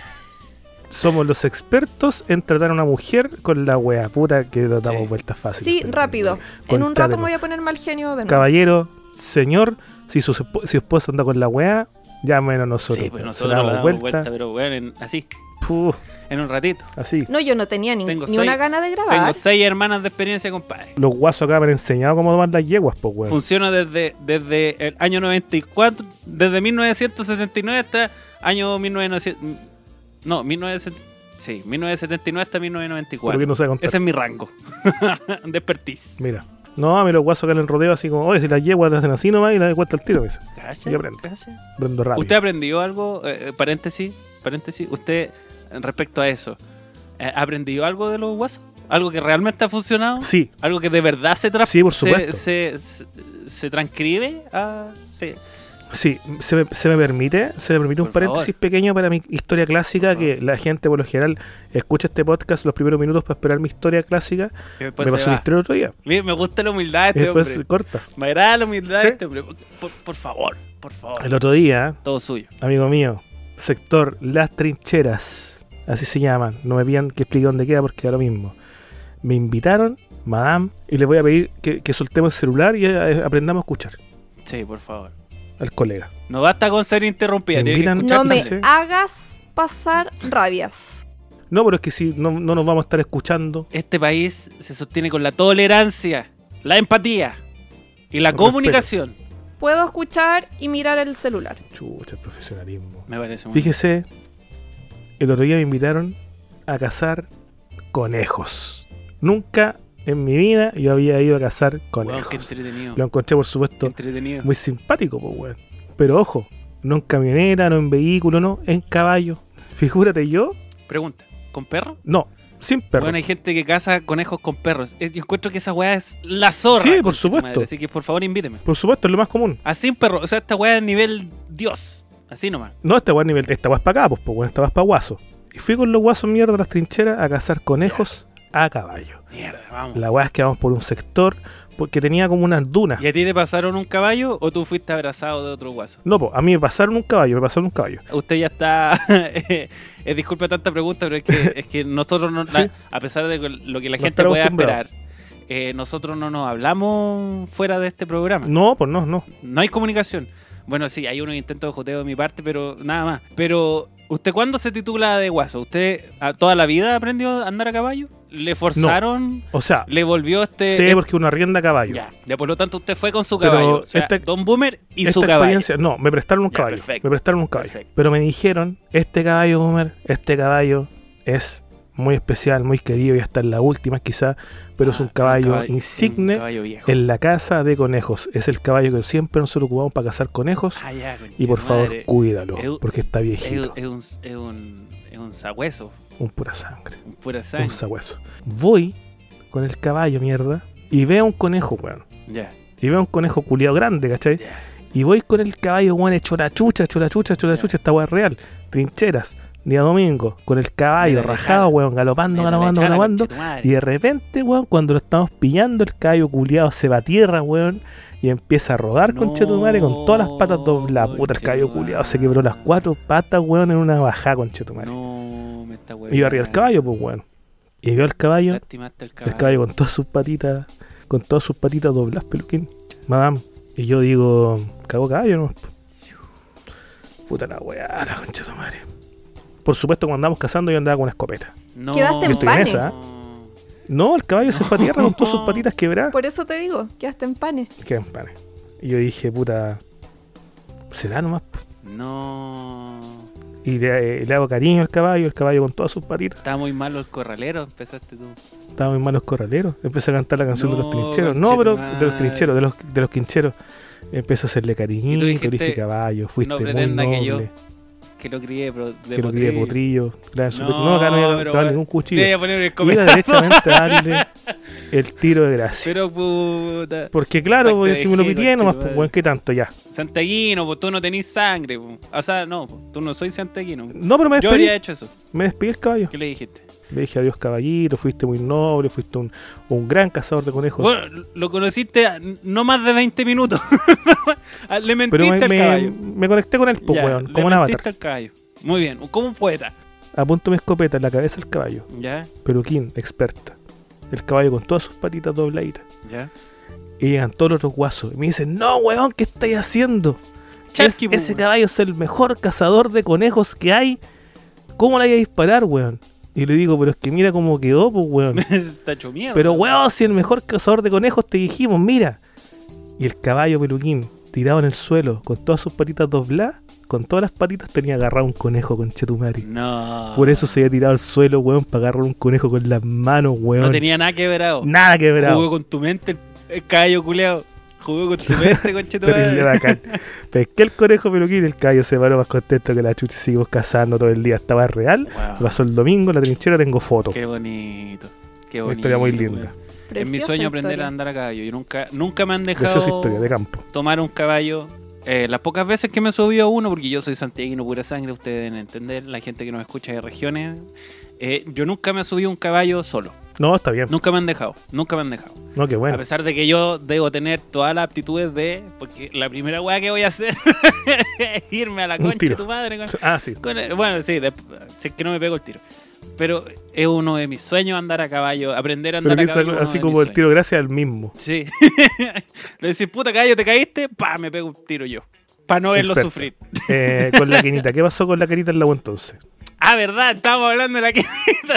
Somos los expertos en tratar a una mujer con la wea puta que nos damos Sí. vueltas fáciles. Sí, Peluquín. rápido. En un rato Contrátenos. me voy a poner mal genio de nuevo. Caballero, señor, si su, esp- si su esposa anda con la wea, llámenos a nosotros. Sí, pues weón. nosotros Se la le damos damos vuelta, pero bueno, en- así, Puh, en un ratito. así. No, yo no tenía ni, Tengo ni seis- una gana de Tengo grabar. seis hermanas de experiencia, compadre. Los guasos acá me han enseñado cómo tomar las yeguas, pues, weón. Funciona desde, desde el año noventa y cuatro, desde mil novecientos setenta y nueve hasta año mil novecientos... No, mil novecientos, sí, mil novecientos setenta y nueve hasta mil novecientos noventa y Pero cuatro. que no sabe contar. Ese es mi rango de expertise. Mira. No, a mí los guasos acá en el rodeo así como, oye, si las yeguas las hacen así nomás y las de cuenta al tiro, me dice. Cacha, Yo aprendo. cacha. Prendo rápido. ¿Usted aprendió algo? Eh, eh, paréntesis, paréntesis. ¿Usted, eh, respecto a eso, eh, aprendió algo de los guasos? ¿Algo que realmente ha funcionado? Sí, ¿Algo que de verdad se, tra- Sí, por se, supuesto. se, se, se transcribe? A, se, sí, se me, se me permite, se me permite un Por paréntesis favor. pequeño para mi historia clásica, Por que favor. la gente por lo general escucha este podcast los primeros minutos para esperar mi historia clásica. que después me se pasó una va. historia otro día. Mire, me gusta la humildad de Y este después hombre. corta. Me agrada la humildad de ¿Sí? este hombre. Por, por favor, por favor. El otro día, Todo suyo. amigo mío, sector Las Trincheras, así se llaman, no me pidan que explique dónde queda porque da lo mismo. Me invitaron, madame, y les voy a pedir que, que soltemos el celular y eh, aprendamos a escuchar Sí, por favor. al colega. No basta con ser interrumpida. Me Tiene que invitan- escuchar No me Fíjense. hagas pasar rabias. No, pero es que si no, no nos vamos a estar escuchando, Este país se sostiene con la tolerancia, la empatía y la El comunicación. Puedo escuchar y mirar el celular. chucha, el profesionalismo. Me parece muy Fíjese, el otro día me invitaron a cazar conejos. Nunca en mi vida yo había ido a cazar Weón, conejos. qué entretenido. Lo encontré, por Qué supuesto, entretenido. muy simpático, pues, weón. Pero ojo, no en camioneta, no en vehículo, no, en caballo. Figúrate yo, Pregunta, ¿con perro? no, sin perro. Bueno, hay gente que caza conejos con perros. Eh, Yo encuentro que esa weá es la zorra. Sí, por concha tu supuesto. madre. Así que por favor invíteme. Por supuesto, es lo más común. Así un perro. O sea, esta weá es nivel Dios. Así nomás. No, esta weá nivel, esta weá es para acá, pues, pues, weón, esta weá es para guaso. Y fui con los guasos mierda a las trincheras a cazar conejos a caballo. Mierda, vamos. La weá es que vamos por un sector porque tenía como unas dunas. ¿Y a ti te pasaron un caballo o tú fuiste abrazado de otro guaso? No, pues, a mí me pasaron un caballo, me pasaron un caballo. Usted ya está. eh, eh, disculpe tanta pregunta, pero es que, es que nosotros, no, Sí. la- a pesar de lo que la No gente estar pueda acostumbrado. esperar, eh, nosotros no nos hablamos fuera de este programa. No, pues no, no. No hay comunicación. Bueno, sí, hay unos intentos de joteo de mi parte, pero nada más. Pero, ¿usted cuándo se titula de guaso? ¿Usted a toda la vida aprendió a andar a caballo? ¿Le forzaron? O sea, ¿Le volvió este...? sé porque uno arrienda caballo. Ya, ya, por lo tanto usted fue con su Pero caballo. O sea, esta- Don Boomer y Esta su caballo. experiencia, no, me prestaron un Ya, caballo. perfecto. Me prestaron un caballo. Perfecto. Pero me dijeron, este caballo, Homer, este caballo es muy especial, muy querido y hasta en la última quizá, pero es Ah, un caballo un insigne un caballo viejo. en la casa de conejos. Es el caballo que siempre nosotros ocupamos para cazar conejos. Ah, ya, Y por favor, conchetumadre. cuídalo, Es- porque está Es, viejito. es un, es un, es un sagüeso, Un pura sangre, un pura un sangre. sabueso. Voy con el caballo, mierda, y veo un conejo, weón. Ya, Y veo un conejo culiado grande, ¿cachai? ya. Y voy con el caballo, weón, hecho la chucha, hecho la chucha, hecho la Ya. chucha, esta weá es real. Trincheras, día domingo, con el caballo Mira, rajado, lechana. weón, galopando, Mira, galopando, lechana, galopando. conchetumadre. Y de repente, weón, cuando lo estamos pillando, el caballo culiado se va a tierra, weón, y empieza a rodar, No, conchetumare, con todas las patas dobladas. Puta, el caballo conchetumare. culiado se quebró las cuatro patas, weón, en una bajada, conchetumare. No, me está Y yo arriba del caballo, pues, weón. Y veo al caballo, Lastimaste el caballo. el caballo con todas sus patitas, con todas sus patitas dobladas, peluquín. Madame. Y yo digo, cago caballo, ¿no? Puta la weá, la concha de tu madre. Por supuesto, cuando andamos cazando, yo andaba con una escopeta. No. Quedaste Yo en estoy en pane. esa, ¿eh? No, el caballo se fue a tierra con todas sus patitas quebradas. Por eso te digo, quedaste en panes. Qué empane. Y yo dije, puta, será nomás. No. Y le, eh, le hago cariño al caballo, el caballo con todas sus patitas. Está muy malo el corralero, empezaste tú. Estaba muy malos corraleros. Empecé a cantar la canción de los No, trincheros. No, pero de los conchetumadre. trincheros, de los, de los quincheros. Empecé a hacerle cariñito, dijiste, le dije caballo, fuiste no muy pretenda noble. que yo- que lo crié, pero de que lo crié de potrillo. potrillo. Claro, su No, pet- no, acá no iba a pero clavar bueno, ningún cuchillo. Le voy a poner el Iba escopetazo. derechamente a darle el tiro de gracia. Pero puta. Porque claro, Te pues, si me lo dejé, pitié nomás, pues, conchetumare. weón, ¿qué tanto ya? Santiaguino, pues tú no tenés sangre. Pues. O sea, no, pues, tú no soy santiaguino. No, pero me Yo despedí. habría hecho eso. Me despedí el caballo. ¿Qué le dijiste? Le dije adiós, caballito, fuiste muy noble, fuiste un, un gran cazador de conejos. Bueno, lo conociste a no más de veinte minutos. Le mentiste pero me, al me, caballo. me conecté con él, pues, Ya, weón, le como un mentiste avatar. al caballo. Muy bien, como un poeta. Apunto mi escopeta en la cabeza del caballo. Ya, Peluquín, experta. El caballo con todas sus patitas dobladitas. ya. Y llegan todos los otros guasos. Y me dicen, no, weón, ¿qué estáis haciendo? Charqui, Es- po, ese weón. caballo es el mejor cazador de conejos que hay. ¿Cómo le voy a disparar, weón? Y le digo, pero es que mira cómo quedó, pues, weón. Está hecho mierda. Pero, weón, si el mejor cazador de conejos te dijimos, mira. Y el caballo peluquín, tirado en el suelo, con todas sus patitas dobladas, con todas las patitas tenía agarrado un conejo con chetumari. No. Por eso se había tirado al suelo, weón, para agarrar un conejo con las manos, weón. No tenía nada que ver. Nada que ver. Jugó con tu mente el, el caballo culeado. Jugó con tu mente, conchetumare. Terrible bacán. Pesqué el conejo peluquín y el caballo se paró más contento que la chucha y seguimos cazando todo el día. Estaba real. Wow. Pasó el domingo en la trinchera, tengo fotos. Qué bonito. Qué Una bonito. historia muy linda. weón. Es mi Preciosa sueño aprender historia. a andar a caballo. Yo nunca, nunca me han dejado Preciosa historia de campo. tomar un caballo. Eh, las pocas veces que me he subido a uno, porque yo soy santiaguino pura sangre, ustedes deben entender, la gente que nos escucha de regiones, eh, yo nunca me he subido a un caballo solo. No, está bien. Nunca me han dejado, nunca me han dejado. No, qué bueno. A pesar de que yo debo tener todas las aptitudes de, porque la primera weá que voy a hacer es irme a la Un concha tiro. de tu madre. Con, Ah, sí. con el- bueno, sí, de- si es que no me pego el tiro. Pero es uno de mis sueños andar a caballo, aprender a andar Pero que a es caballo. algo uno así de como mis el tiro gracias al mismo. sueños. Sí. Le decís, puta caballo, te caíste, pa, me pego un tiro yo. Para no verlo Experto. sufrir. Eh, con la quinita. ¿Qué pasó con la quinita en la U entonces? Ah, verdad, estábamos hablando de la quinita.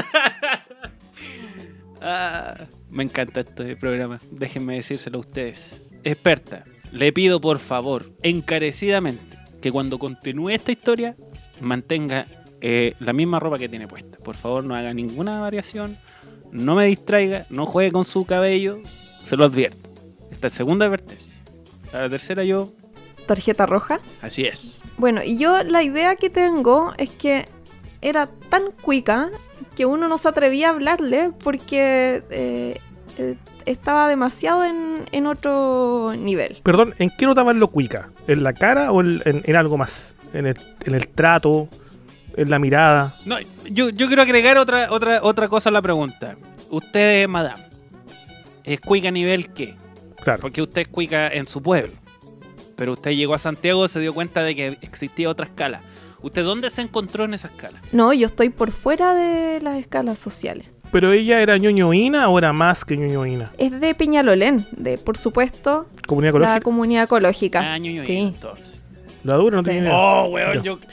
Ah, me encanta este programa. Déjenme decírselo a ustedes. Experta, le pido por favor, encarecidamente, que cuando continúe esta historia, mantenga eh, la misma ropa que tiene puesta. Por favor, no haga ninguna variación, no me distraiga, no juegue con su cabello, se lo advierto. Esta es segunda advertencia. A la tercera yo, Tarjeta roja. así es. Bueno, y yo la idea que tengo es que era tan cuica que uno no se atrevía a hablarle porque eh, eh, estaba demasiado en, en otro nivel. Perdón, ¿en qué notaban lo cuica? ¿En la cara o en, en- en algo más? ¿En el, en el trato? ¿En la mirada? No, yo, yo quiero agregar otra, otra, otra cosa a la pregunta. Usted, madame, ¿es cuica a nivel qué? Claro. Porque usted es cuica en su pueblo. Pero usted llegó a Santiago y se dio cuenta de que existía otra escala. ¿Usted dónde se encontró en esa escala? No, yo estoy por fuera de las escalas sociales. ¿Pero ella era ñoñoína o era más que ñoñoína? Es de Peñalolén, de por supuesto ¿Comunidad la ecológica? comunidad ecológica. Ah, ñoño, sí. entonces. La dura no Sí. tiene idea. Oh, weón, Ya. yo...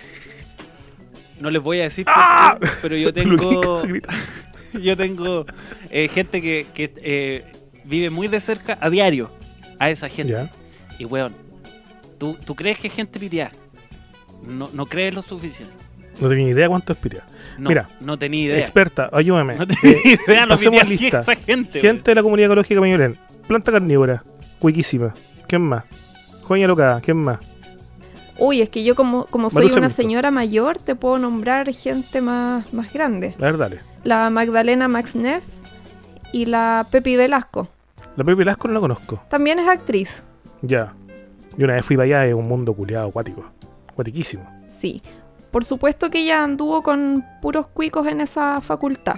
No les voy a decir por ¡Ah! qué, pero yo Peluquín tengo... se grita. Yo tengo eh, gente que, que eh, vive muy de cerca a diario a esa gente. Ya. Y weón, ¿tú, ¿tú crees que es gente pitiada? No, no crees lo suficiente. No tenía idea cuánto es piria. No, Mira, no tenía idea. Experta, ayúdame. No tenía Eh, idea lo pasemos pitiada que es lista. esa gente. Gente de la comunidad ecológica Peñalolén. Planta carnívora. Cuiquísima. ¿Quién más? Joña locada. ¿Quién más? Uy, es que yo como, como soy Marucha una Minto. señora mayor, te puedo nombrar gente más, más grande. A ver, dale. La Magdalena Maxneff y la Pepi Velasco. La Pepe Velasco no la conozco. También es actriz, Ya. Y una vez fui para allá, es un mundo culiado acuático. Acuatiquísimo. sí. Por supuesto que ella anduvo con puros cuicos en esa facultad.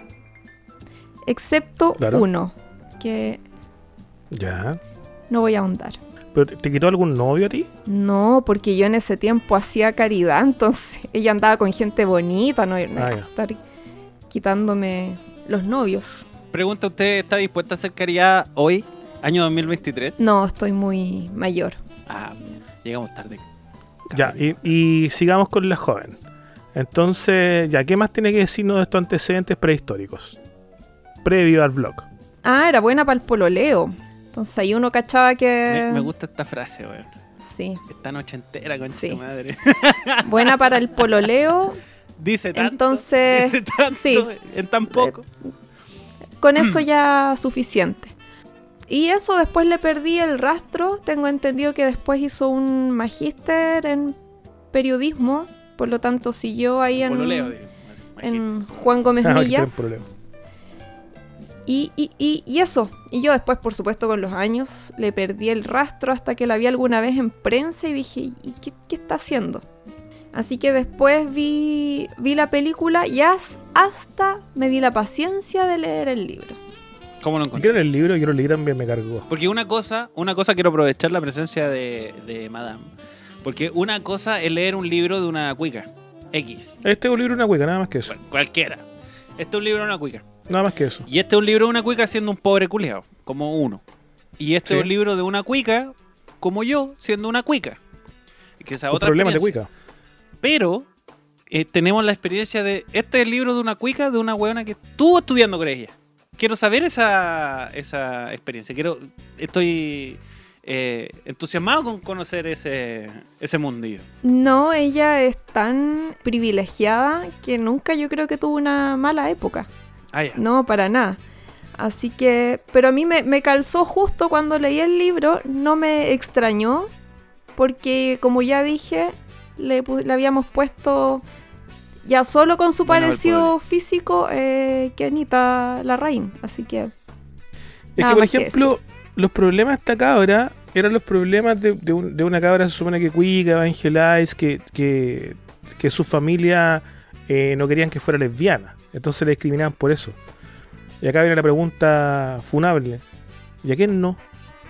Excepto Claro. uno, que Ya. no voy a ahondar. ¿Pero te, te quitó algún novio a ti? No, porque yo en ese tiempo hacía caridad, entonces ella andaba con gente bonita, no, no iba Ah, a ya. estar quitándome los novios. Pregunta, ¿usted está dispuesta a hacer caridad hoy, año dos mil veintitrés? No, estoy muy mayor. Ah, llegamos tarde. Ya, y, y sigamos con la joven. Entonces, ya, ¿qué más tiene que decirnos de estos antecedentes prehistóricos? Previo al vlog. Ah, era buena para el pololeo. Entonces ahí uno cachaba que... Me, me gusta esta frase, weón. Sí, Es tan ochentera, concha Sí. tu madre. buena para el pololeo. Dice tanto. Entonces, dice tanto sí. en tan poco. Con eso ya suficiente. Y eso después le perdí el rastro. Tengo entendido que después hizo un magíster en periodismo por lo tanto siguió ahí en, Pololeo, digo, en Juan Gómez Ah, Millas. qué problema. Y, y, y, y eso. Y yo después, por supuesto, con los años, le perdí el rastro hasta que la vi alguna vez en prensa y dije, ¿y qué, qué está haciendo? Así que después vi, vi la película y as- hasta me di la paciencia de leer el libro. ¿Cómo lo encontré? Quiero el libro, quiero leer también, me cargó. Porque una cosa, una cosa quiero aprovechar la presencia de, de Madame. Porque una cosa es leer un libro de una cuica. X. Este es un libro de una cuica, nada más que eso. Bueno, cualquiera. Este es un libro de una cuica. Nada más que eso. Y este es un libro de una cuica siendo un pobre culiao, como uno. Y este Sí. es un libro de una cuica, como yo, siendo una cuica. Que esa Los otra problemas de experiencia. cuica. Pero eh, tenemos la experiencia de... Este es el libro de una cuica, de una huevona que estuvo estudiando con ella. Quiero saber esa, esa experiencia. Quiero, estoy eh, entusiasmado con conocer ese, ese mundillo. No, ella es tan privilegiada que nunca yo creo que tuvo una mala época. Ah, ya. No, para nada. Así que, pero a mí me, me calzó justo cuando leí el libro, no me extrañó, porque como ya dije, le, pu- le habíamos puesto ya solo con su Bueno, parecido el físico eh, Kenita Larraín. Así que, Es nada que, por más que ejemplo, los problemas de esta cabra eran los problemas de, de, un- de una cabra, se supone que cuica, evangelize, que, que, que su familia eh, no querían que fuera lesbiana. Entonces le discriminaban por eso. Y acá viene la pregunta funable. ¿Y a quién no?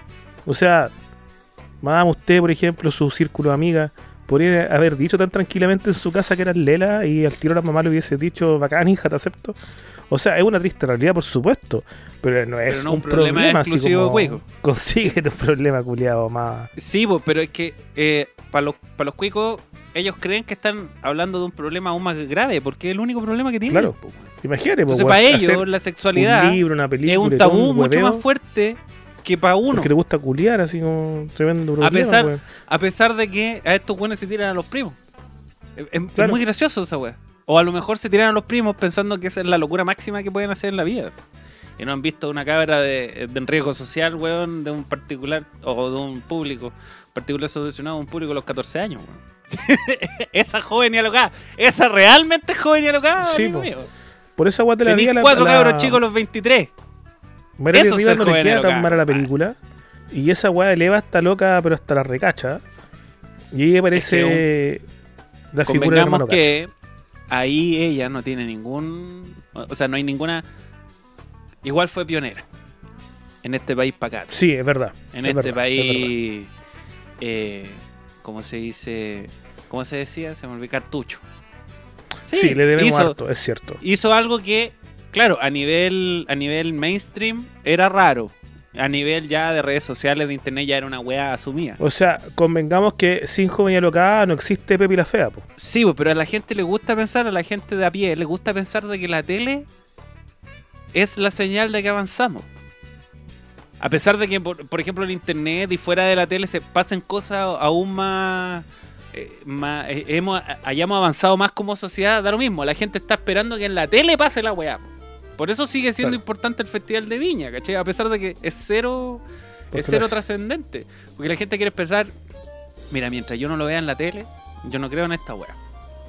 O sea, madame, usted, por ejemplo, su círculo de amigas, podría haber dicho tan tranquilamente en su casa que era Lela y al tiro la mamá le hubiese dicho, bacán, hija, te acepto. O sea, es una triste realidad, por supuesto, pero no es Pero no un un problema problema, así exclusivo de como cuico. consiguen un problema, culiado, más. Sí, po, pero es que eh, para los, para los cuicos, ellos creen que están hablando de un problema aún más grave, porque es el único problema que tienen. Claro. po, weón. Imagínate, Entonces, po, para weón, ellos, hacer la sexualidad un libro, una película, es un y todo tabú mucho hueveo, más fuerte que para uno. porque le gusta culiar, así como tremendo problema. A pesar, weón. a pesar de que a estos buenos se tiran a los primos. Es, es- es Claro. muy gracioso esa weá. O a lo mejor se tiran a los primos pensando que esa es la locura máxima que pueden hacer en la vida. Y no han visto una cabra de, de en riesgo social, weón, de un particular, o de un público particular solucionado, un público a los catorce años, weón. Esa joven y alocada, esa realmente joven y alocada, Sí, amigo po. mío. Por esa guata de la Tenís vida la- cuatro la- cabros chicos a los veintitrés. Merari Eso es Rivas ser no le joven queda alocada. tan mala la película. Y esa weá eleva hasta loca, pero hasta la recacha. Y ahí aparece la figura del Convengamos hermano que ahí ella no tiene ningún... O sea, no hay ninguna... Igual fue pionera en este país pacato. Cacha. Sí, es verdad. En es este verdad, es país... Eh, ¿Cómo se dice? ¿Cómo se decía? Se me olvidó, cartucho. verdad. Sí, le debemos hizo, harto, es cierto. hizo algo que, claro, a nivel, a nivel mainstream era raro. A nivel ya de redes sociales, de internet, ya era una weá asumida. O sea, convengamos que sin joven y alocada no existe Pepe y la Fea, po. Sí, pues, pero a la gente le gusta pensar, a la gente de a pie, le gusta pensar de que la tele es la señal de que avanzamos. A pesar de que, por, por ejemplo, en internet y fuera de la tele se pasen cosas aún más... eh, más eh, hemos, hayamos avanzado más como sociedad, da lo mismo. La gente está esperando que en la tele pase la weá. Por eso sigue siendo Claro. importante el Festival de Viña, ¿cachai? A pesar de que es cero, Porque es cero lo es. trascendente. Porque la gente quiere pensar, mira, mientras yo no lo vea en la tele, yo no creo en esta weá.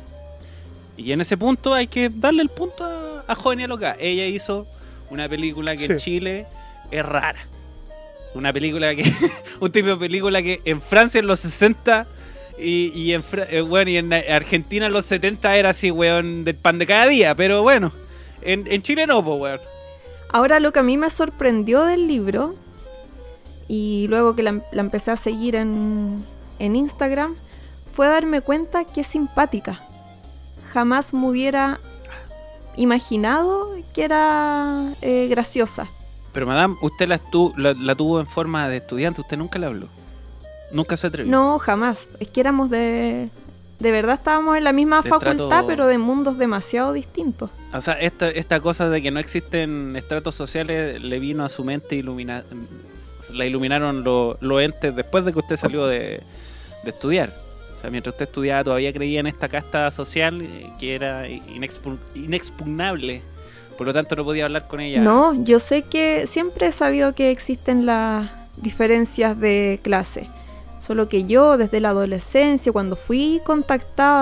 Y en ese punto hay que darle el punto a, a Joven y Alocada. Ella hizo una película que en Sí. Chile es rara. Una película que... un tipo de película que en Francia en los sesenta y, y, en, Fra- eh, bueno, y en Argentina en los setenta era así, weón, del pan de cada día. Pero bueno, en, en Chile no, pues, weón. ahora lo que a mí me sorprendió del libro, y luego que la, la empecé a seguir en, en Instagram, fue darme cuenta que es simpática. Jamás me hubiera imaginado que era eh, graciosa. Pero, madame, usted la, estu- la, la tuvo en forma de estudiante, usted nunca le habló. Nunca se atrevió. No, jamás. Es que éramos de... De verdad estábamos en la misma De facultad, trato- pero de mundos demasiado distintos. O sea, esta, esta cosa de que no existen estratos sociales le vino a su mente ilumina, la iluminaron lo- los entes después de que usted salió de, de estudiar. O sea, mientras usted estudiaba todavía creía en esta casta social eh, que era inexpu- inexpugnable. Por lo tanto no podía hablar con ella. No, yo sé que siempre he sabido que existen las diferencias de clase. Solo que yo, desde la adolescencia, cuando fui contactada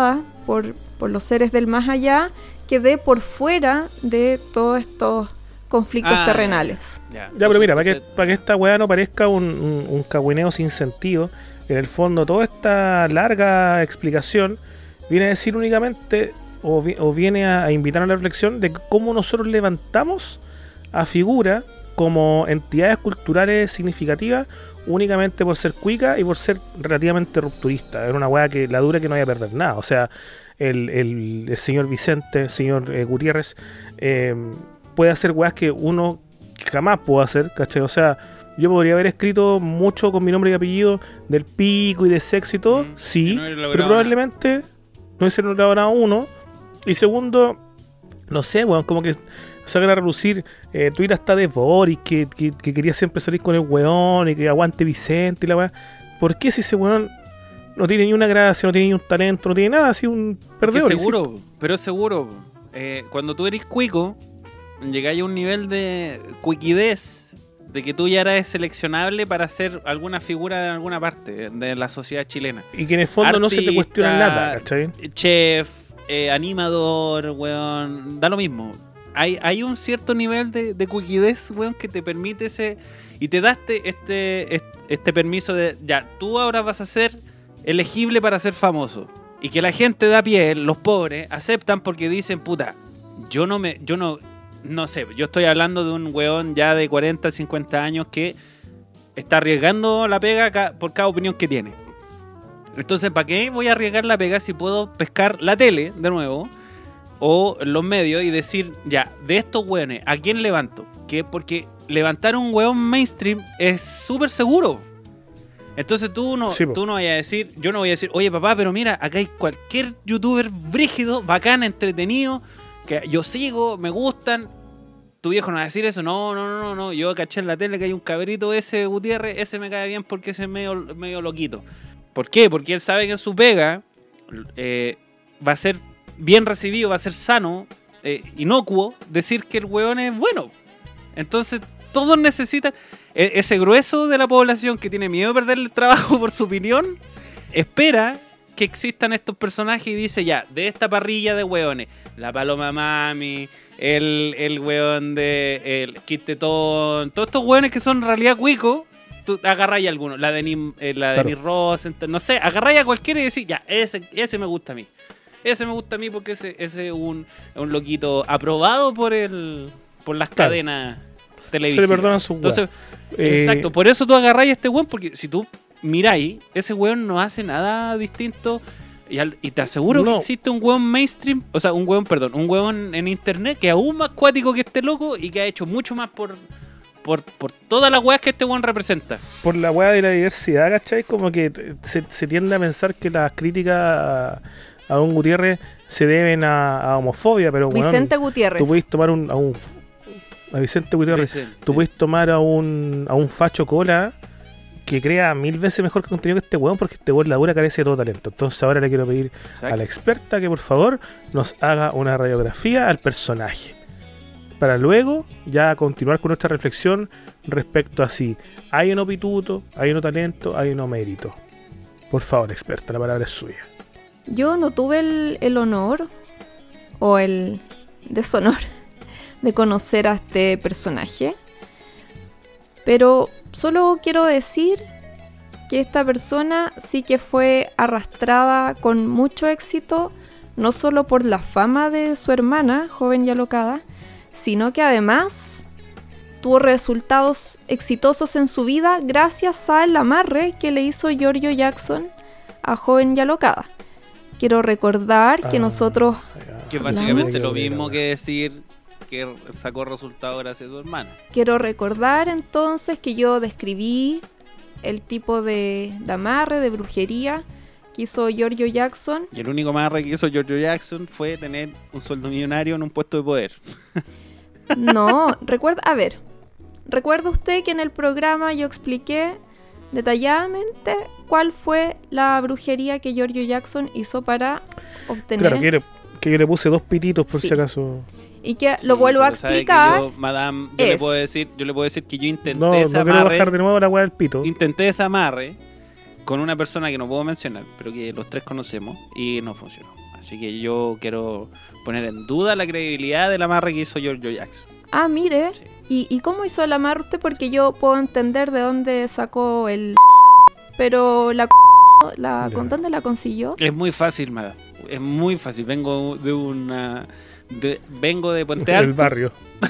por, por los seres del más allá, quedé por fuera de todos estos conflictos Ah, terrenales. Ya, Ya, pero mira, para que, entonces, para que esta weá no parezca un, un, un cagüineo sin sentido, en el fondo toda esta larga explicación viene a decir únicamente, o, vi- o viene a, a invitar a la reflexión de cómo nosotros levantamos a figuras como entidades culturales significativas únicamente por ser cuica y por ser relativamente rupturista. Era una weá que la dura que no vaya a perder nada. O sea, el, el, el señor Vicente, el señor eh, Gutiérrez, eh, puede hacer weas que uno jamás pudo hacer, ¿cachai? O sea, yo podría haber escrito mucho con mi nombre y apellido del pico y de sexo y todo, Mm, y sí, no hubiera logrado pero probablemente no hubiese logrado nada uno. Y segundo, no sé, weón, como que sacan a relucir eh, Twitter hasta de Boris, que, que, que quería siempre salir con el weón y que aguante Vicente y la weá. ¿Por qué si ese weón no tiene ni una gracia, no tiene ni un talento, no tiene nada, así un porque perdedor? seguro, pero es seguro. Eh, cuando tú eres cuico, llegáis a un nivel de cuiquidez, de que tú ya eres seleccionable para ser alguna figura de alguna parte de la sociedad chilena. Y que en el fondo no se te cuestiona Artista, nada, ¿cachai? Chef, eh, animador, weón, da lo mismo. Hay, hay un cierto nivel de, de cuiquidez, weón, que te permite ese... Y te das este, este, este permiso de, ya, tú ahora vas a ser elegible para ser famoso. Y que la gente da pie, los pobres, aceptan porque dicen, puta, yo no me... yo no No sé, yo estoy hablando de un weón ya de cuarenta, cincuenta años que está arriesgando la pega ca- por cada opinión que tiene. Entonces, ¿para qué voy a arriesgar la pega si puedo pescar la tele de nuevo? O los medios y decir, ya, de estos weones, ¿a quién levanto? ¿Qué? Porque levantar un weón mainstream es súper seguro. Entonces tú no, Sí, po. tú no vayas a decir, yo no voy a decir, oye papá, pero mira, acá hay cualquier youtuber brígido, bacán, entretenido, que yo sigo, me gustan. Tu viejo no va a decir eso, no, no, no, no, no. Yo caché en la tele que hay un cabrito ese Gutiérrez, ese me cae bien porque ese es medio, medio loquito. ¿Por qué? Porque él sabe que en su pega eh, va a ser bien recibido, va a ser sano, eh, inocuo, decir que el weón es bueno. Entonces todos necesitan, e- ese grueso de la población que tiene miedo de perder el trabajo por su opinión, espera que existan estos personajes y dice, ya, de esta parrilla de weones, la Paloma Mami, el, el weón de el Kid Tetón, todos estos weones que son en realidad cuicos, tú agarráis a alguno, la Denis, eh, la Claro. Denis Ross, ent- no sé, agarráis a cualquiera y decís, ya, ese, ese me gusta a mí. Ese me gusta a mí porque ese, ese es un, un loquito aprobado por el por las Claro. cadenas Se televisivas. le perdonan sus Entonces, weas. Eh, exacto, por eso tú agarráis a este weón, porque si tú miráis, ese weón no hace nada distinto. Y, al- y te aseguro No. que existe un weón mainstream, o sea, un weón, perdón, un weón en internet que es aún más cuático que este loco y que ha hecho mucho más por, por, por todas las weas que este weón representa. por la weá de la diversidad, ¿cachai? Como que t- se, se tiende a pensar que las críticas a, a Don Gutiérrez se deben a, a homofobia, pero bueno, Vicente Gutiérrez. tú podés tomar un, a un a Vicente Gutiérrez, Vicente. tú podés tomar a un a un facho cola que crea mil veces mejor contenido que este weón, porque este weón la dura carece de todo talento. Entonces ahora le quiero pedir Exacto. a la experta que por favor nos haga una radiografía al personaje, para luego ya continuar con nuestra reflexión respecto a si hay o no pituto, hay o no talento, hay o no mérito. Por favor, experta, la palabra es suya. Yo no tuve el, el honor o el deshonor de conocer a este personaje, pero solo quiero decir que esta persona sí que fue arrastrada con mucho éxito, no solo por la fama de su hermana, joven y alocada, sino que además tuvo resultados exitosos en su vida gracias al amarre que le hizo Giorgio Jackson a joven y alocada. Quiero recordar que Ah, nosotros ya. Que es Hablamos. básicamente lo mismo que decir que sacó resultados gracias a su hermana. Quiero recordar entonces que yo describí el tipo de, de amarre, de brujería que hizo Giorgio Jackson. Y el único amarre que hizo Giorgio Jackson fue tener un sueldo millonario en un puesto de poder. No, recuerda, a ver, recuerda usted que en el programa yo expliqué detalladamente cuál fue la brujería que Giorgio Jackson hizo para obtener, Claro, que, le- que yo le puse dos pititos por Sí. si acaso. y que Sí, lo vuelvo a pero sabe que explicar. yo, madame, yo le es- puedo decir, yo le puedo decir que yo intenté No, ese no quiero amarre, bajar de nuevo la weá del pito. intenté ese amarre con una persona que no puedo mencionar, pero que los tres conocemos y no funcionó. Así Así que yo quiero poner en duda la credibilidad del amarre que hizo Giorgio Jackson. Ah, mire. Sí. ¿Y, ¿Y cómo hizo el amarre usted? Porque yo puedo entender de dónde sacó el... Pero la... la ¿con dónde la consiguió? Es muy fácil, madame. Es muy fácil. Vengo de una... De, vengo de Puente El Alto. barrio.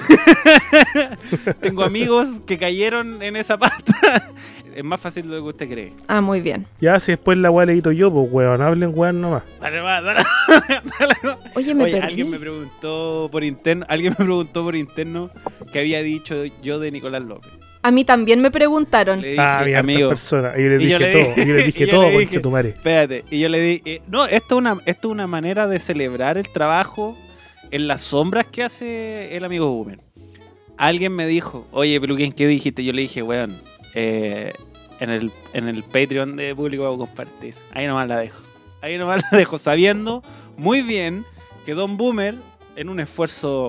Tengo amigos que cayeron en esa pasta. Es más fácil de lo que usted cree. Ah, muy bien. Ya, si después la weá le edito yo, pues weón, hablen weón nomás. Dale más, dale, dale más. Oye, me Oye, perdí. alguien me preguntó por interno, alguien me preguntó por interno qué había dicho yo de Nicolás López. A mí también me preguntaron. Le dije, Ah, mira, amigo, personas. Y yo les y yo dije le todo. dije- Y yo les dije y yo todo, le dije- concha tu madre. espérate, y yo le di, eh, no, esto es una, esto es una manera de celebrar el trabajo en las sombras que hace el amigo Boomer. Alguien me dijo, oye, Peluquín, ¿qué dijiste? Yo le dije, weón, eh, en el, en el Patreon de Público vamos a compartir. Ahí nomás la dejo. Ahí nomás la dejo, sabiendo muy bien que Don Boomer, en un esfuerzo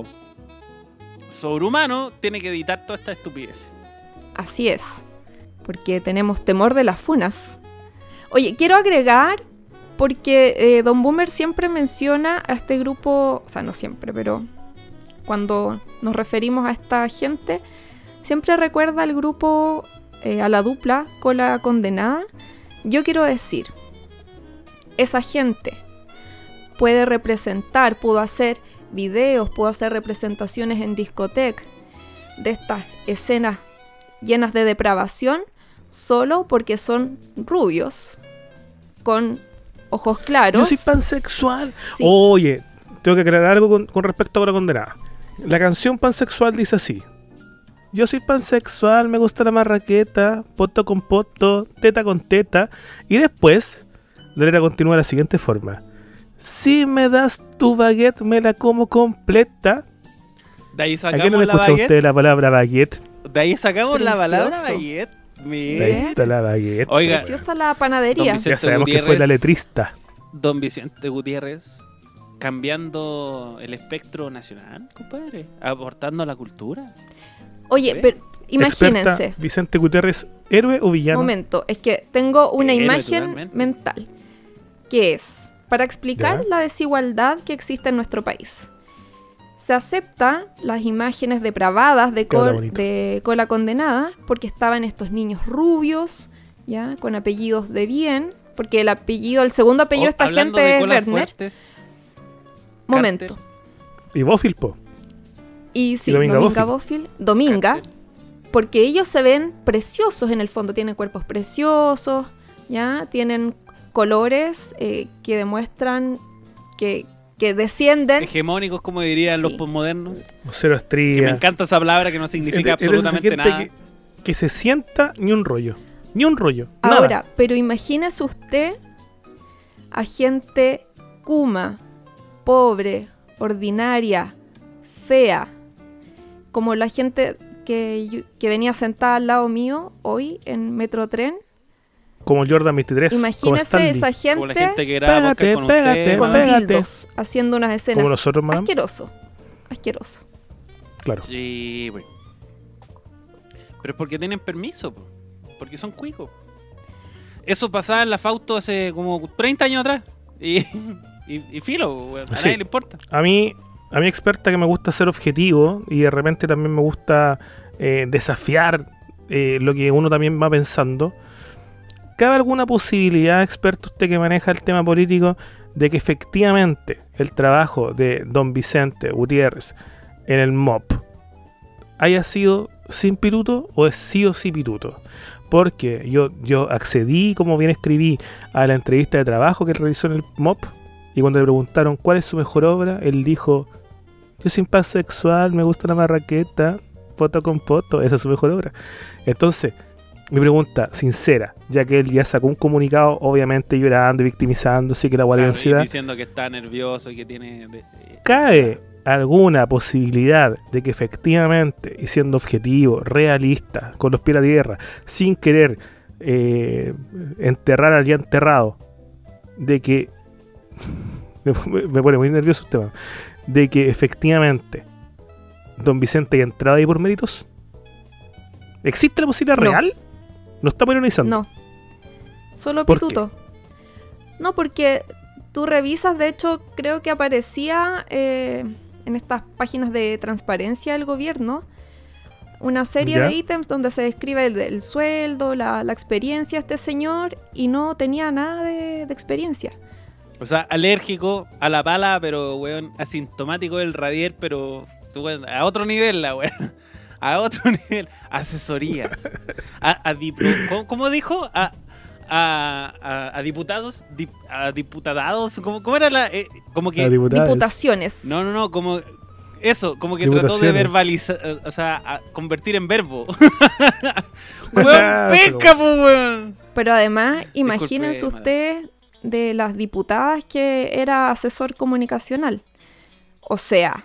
sobrehumano, tiene que editar toda esta estupidez. Así es. Porque tenemos temor de las funas. Oye, quiero agregar, porque eh, Don Boomer siempre menciona a este grupo, o sea, no siempre, pero cuando nos referimos a esta gente, siempre recuerda al grupo, eh, a la dupla Cola Condenada. Yo quiero decir, esa gente puede representar, pudo hacer videos, pudo hacer representaciones en discoteca de estas escenas llenas de depravación, solo porque son rubios, con ojos claros. Yo soy pansexual. Sí. Oye, tengo que aclarar algo con, con respecto a Cola Condenada. La canción pansexual dice así: yo soy pansexual, me gusta la marraqueta, poto con poto, teta con teta. Y después, la letra continúa de la siguiente forma: si me das tu baguette, me la como completa. De ahí ¿A sacamos qué no le la escucha baguette. usted la palabra baguette? De ahí sacamos la palabra Precioso. baguette. Ahí Mira. está la baguette. Oiga, Preciosa la panadería. Don Vicente Ya sabemos que fue Gutiérrez. la letrista. Don Vicente Gutiérrez cambiando el espectro nacional, compadre, aportando a la cultura. Oye, ¿Ve? pero imagínense. Experta, Vicente Gutiérrez, ¿héroe o villano? Momento, es que tengo una Héroe, imagen totalmente. mental, que es para explicar Ya. la desigualdad que existe en nuestro país. Se acepta las imágenes depravadas de, Qué habla col- bonito. de Cola Condenada porque estaban estos niños rubios, ya, con apellidos de bien, porque el apellido, el segundo apellido de O- esta hablando gente de es colas Werner. fuertes, Momento. Carter, Y Bófil, po. Y sí, Y Dominga Dominga Bófil. Bófil, Dominga, Carter. porque ellos se ven preciosos en el fondo, tienen cuerpos preciosos, ya tienen colores eh, que demuestran que, que descienden. hegemónicos, como dirían Sí. los posmodernos. Cero Que estrías. me encanta esa palabra que no significa Eres- eres absolutamente esa gente nada. Que, que se sienta ni un rollo. Ni un rollo. nada. Ahora, pero imagínese usted a gente kuma, pobre, ordinaria, fea, como la gente que, yo- que venía sentada al lado mío hoy en Metrotren. Como el Jordan veintitrés. como Imagínese Stanley. esa gente, Como la gente que graba Pégate, podcast con pégate, usted. con pégate. dildos haciendo unas escenas. Como nosotros, madame. Asqueroso, asqueroso. Claro. Sí, güey. Pero es porque tienen permiso, po. Porque son cuicos. Eso pasaba en la Fausto hace como treinta años atrás. Y, y, y filo, güey. A Sí. nadie le importa. A mí, a mí experta que me gusta ser objetivo y de repente también me gusta eh, desafiar eh, lo que uno también va pensando. ¿Cabe alguna posibilidad, experto usted que maneja el tema político, de que efectivamente el trabajo de don Vicente Gutiérrez en el M O P haya sido sin pituto o es sí o sí pituto? Porque yo, yo accedí, como bien escribí, a la entrevista de trabajo que él realizó en el M O P, y cuando le preguntaron cuál es su mejor obra, él dijo: yo soy pansexual, me gusta la marraqueta, poto con poto, esa es su mejor obra. Entonces, mi pregunta sincera, ya que él ya sacó un comunicado, obviamente llorando y victimizándose, que la Claro, y ansiedad, diciendo que está nervioso y que tiene... de- eh, ¿cae alguna posibilidad de que efectivamente, y siendo objetivo, realista, con los pies a la tierra, sin querer eh, enterrar al ya enterrado, de que me, me pone muy nervioso este tema, de que efectivamente don Vicente haya entrado ahí por méritos? ¿Existe la posibilidad No. real? ¿No estamos ironizando? No. Solo ¿Por pituto. No, porque tú revisas, de hecho, creo que aparecía eh, en estas páginas de transparencia del gobierno una serie ¿Ya? de ítems donde se describe el, el sueldo, la, la experiencia de este señor, y no tenía nada de, de experiencia. O sea, alérgico a la pala, pero, weón, asintomático del radier, pero weón, a otro nivel, la weón. A otro nivel. Asesorías. A, a diplo- ¿cómo, cómo dijo? A, a, a, a diputados. Dip, a diputados. ¿Cómo, cómo era la...? Eh, como que... Diputados. Diputaciones. No, no, no, como... Eso, como que trató de verbalizar, o sea, a convertir en verbo. Weón, pesca, po, weón. Pero además, imagínense Disculpe, ustedes de las diputadas que era asesor comunicacional. O sea,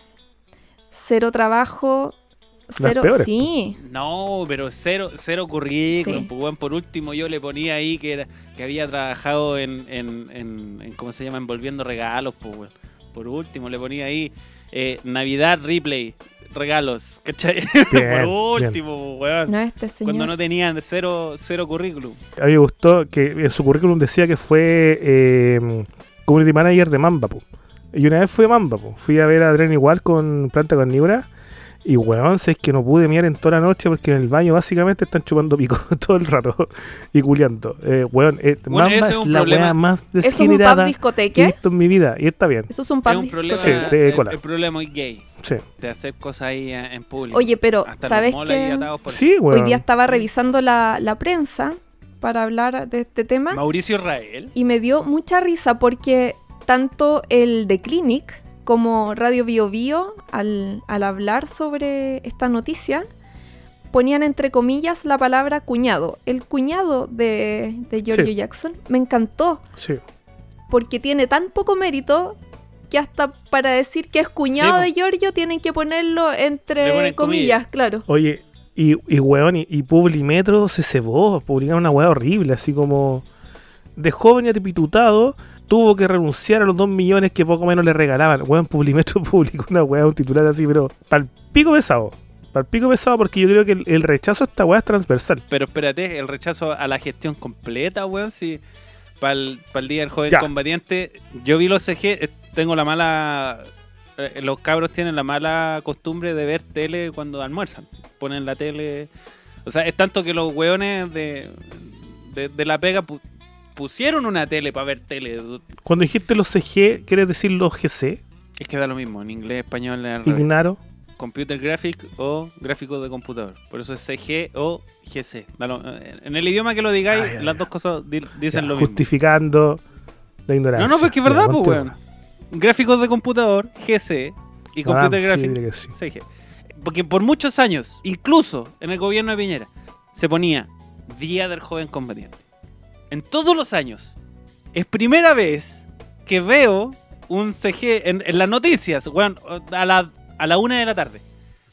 cero trabajo, cero... peores, Sí, No, pero cero, cero currículum. Sí. Pues, weón, por último yo le ponía ahí que era que había trabajado en, en, en, en ¿cómo se llama? Envolviendo regalos, pues, weón. Por último le ponía ahí eh, Navidad Replay, regalos, ¿cachai? Bien, por último, weón. no este señor. Cuando no tenían cero, cero currículum. A mí me gustó que en su currículum decía que fue eh, community manager de Mamba, po. Y una vez fui a Mamba, po. Fui a ver a Adrián igual con Planta Carnívora. Y weón, sé que no pude mirar en toda la noche porque en el baño básicamente están chupando pico todo el rato y culiando. Eh, weón, eh, Bueno, Mamba ese es es un la problema. weá más ¿Eso es un degenerada pub que he discoteque? visto en mi vida. Y está bien. Eso es un Es pub un problema, discoteque. Sí, de el, cola. el problema es gay, Sí, de hacer cosas ahí en, en público. Oye, pero Hasta ¿sabes los moles ahí qué? atados por- sí weón. Hoy día estaba revisando la, la prensa para hablar de este tema Mauricio Israel. y me dio mucha risa porque tanto el The Clinic como Radio Bio Bio, al, al hablar sobre esta noticia, ponían entre comillas la palabra cuñado. El cuñado de, de Giorgio Sí. Jackson me encantó Sí. porque tiene tan poco mérito que hasta para decir que es cuñado Sí, de Giorgio tienen que ponerlo Le entre ponen comillas, comillas. claro. Oye, y, y weón, y, y Publimetro se cebó, publicaron una weá horrible, así como de joven y atipitutado, tuvo que renunciar a los dos millones que poco menos le regalaban. Weón, Publimetro publicó una weá, un titular así, pero pal pico pesado. Pal pico pesado porque yo creo que el, el rechazo a esta weá es transversal. Pero espérate, el rechazo a la gestión completa, weón, si para el Día del Joven Ya. Combatiente, yo vi los C G, eh, tengo la mala... eh, Los cabros tienen la mala costumbre de ver tele cuando almuerzan. Ponen la tele... O sea, es tanto que los weones de, de, de la pega pu- pusieron una tele para ver tele. Cuando dijiste los C G, ¿quieres decir los G C? Es que da lo mismo, en inglés, español, es al revés. Ignaro. Computer Graphic o gráfico de computador. Por eso es C G o G C. Da lo- en el idioma que lo digáis, Ay, ay, las ay. dos cosas di- dicen Ya, lo mismo. justificando la ignorancia. No, no, porque es Ya, verdad, pues, continúa. weón. Gráficos de computador, G C, y Ah, Computer sí, Graphic, diría que sí. C G. Porque por muchos años, incluso en el gobierno de Piñera, se ponía Día del Joven Combatiente. En todos los años. Es primera vez que veo un C G en, en las noticias, weón, a la, a la una de la tarde.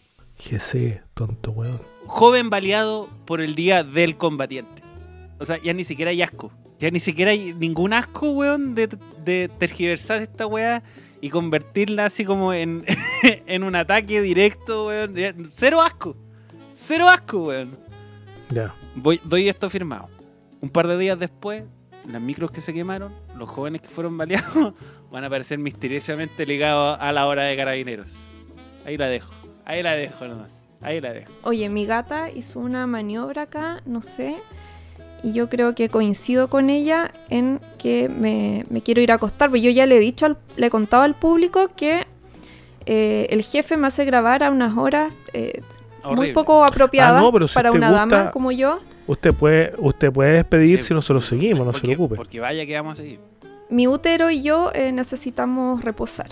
G C, tonto weón. Joven baleado por el Día del Combatiente. O sea, ya ni siquiera hay asco. Ya ni siquiera hay ningún asco, weón, de, de tergiversar esta weá y convertirla así como en, en un ataque directo, weón. Ya, cero asco. Cero asco, weón. Ya. Voy, doy esto firmado. Un par de días después, las micros que se quemaron, los jóvenes que fueron baleados, van a aparecer misteriosamente ligados a la hora de Carabineros. Ahí la dejo. Ahí la dejo nomás. Ahí la dejo. Oye, mi gata hizo una maniobra acá, no sé, y yo creo que coincido con ella en que me, me quiero ir a acostar, porque yo ya le he dicho, al- le he contado al público que eh, el jefe me hace grabar a unas horas eh, muy Horrible. poco apropiadas Ah, no, pero si para te una gusta- dama como yo. Usted puede, usted puede despedir Sí, si nosotros seguimos, no se porque, preocupe. Porque vaya que vamos a seguir. Mi útero y yo eh, necesitamos reposar.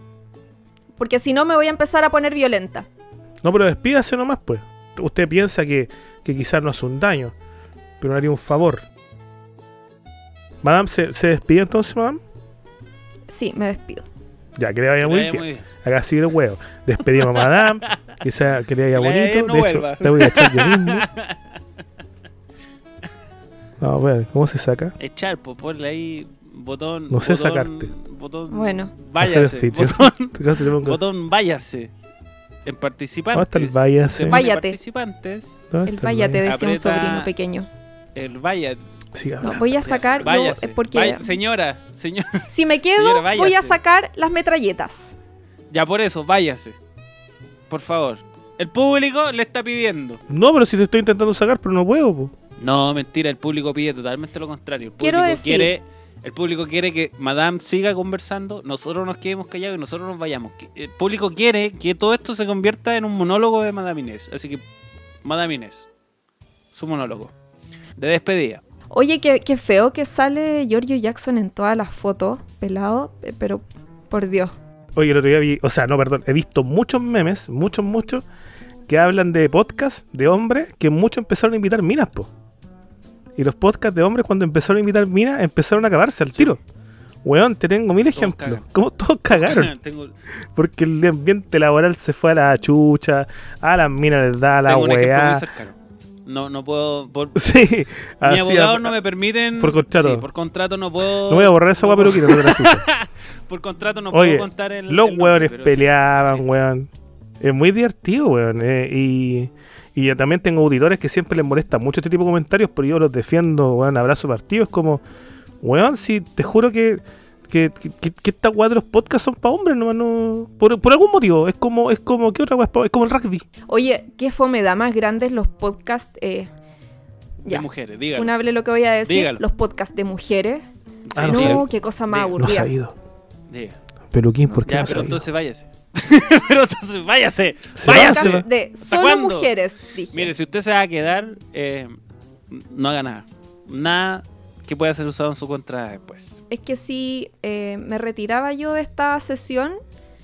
Porque si no me voy a empezar a poner violenta. No, pero despídase nomás, pues. Usted piensa que, que quizás no hace un daño, pero no haría un favor. Madame, ¿se, se despide entonces, madame? Sí, me despido. Ya, que le vaya Que muy vaya bien. muy bien. Acá sigue el huevo. Despedimos a madame, que, sea, que le vaya Que le vaya bonito. no de hecho, vuelva. le voy a echar yo mismo. No, a ver, ¿cómo se saca? Echar, pues ponle ahí botón. No sé botón- sacarte. Botón. Bueno. Hacer Váyase. anfitrión. Botón, Casi le pongo- botón váyase. En participantes. ¿Dónde está el váyase? se pone Váyate. participantes. ¿Dónde El está váyate váyase? decía un Aprieta- sobrino pequeño. El vaya. Siga No, hablando. voy a sacar, yo, Váyase. eh, porque Vaya- señora, señora. si me quedo, Señora, voy a váyase. sacar las metralletas. Ya por eso, váyase. Por favor. El público le está pidiendo. No, pero si te estoy intentando sacar, pero no puedo, po. No, mentira, el público pide totalmente lo contrario. El Quiero público decir- quiere, el público quiere que Madame siga conversando, nosotros nos quedemos callados y nosotros nos vayamos. El público quiere que todo esto se convierta en un monólogo de Madame Inés. Así que, Madame Inés, su monólogo de despedida. Oye, qué, qué feo que sale Giorgio Jackson en todas las fotos, pelado, eh, pero por Dios. Oye, el otro día vi, o sea, no, perdón, he visto muchos memes, muchos, muchos, que hablan de podcast de hombres que muchos empezaron a invitar minas, po. Y los podcasts de hombres, cuando empezaron a invitar minas, empezaron a acabarse al tiro. Weón, te tengo mil ejemplos. cagan. ¿Cómo todos cagaron? tengo Porque el ambiente laboral se fue a la chucha, a las minas les da la tengo un ejemplo muy weá. cercano. No, no puedo. Por, Sí, mi así, abogado a- no me permiten. por contrato. Sí, por contrato no puedo. No voy a borrar esa no weá, pero puedo- quiero no te la escucho. Por contrato no Oye, puedo contar el. Los el nombre, hueones pero sí. peleaban, Sí. weón. Es muy divertido, weón. eh, y, y yo también tengo auditores que siempre les molesta mucho este tipo de comentarios, pero yo los defiendo, weón. Abrazo partido. Es como, weón, si te juro que, que, que, que esta weá de los podcasts son para hombres, nomás no. Por, por algún motivo. Es como, es como, ¿qué otra weá? Es pa- Es como el rugby. Oye, qué fome da más grandes los podcasts. Eh, De ya, mujeres, dígalo. funable lo que voy a decir. Dígalo. Los podcasts de mujeres. Ah, no no, sé. qué cosa más Diga. No se aburrida. ha ido. Diga. Peluquín, ¿por qué Ya, no se pero ha ido? entonces váyase. pero entonces váyase. Se váyase. va, se va. Podcast de solo cuándo? mujeres, dije. Mire, si usted se va a quedar, eh, no haga nada. Nada que pueda ser usado en su contra después. Es que si eh, me retiraba yo de esta sesión,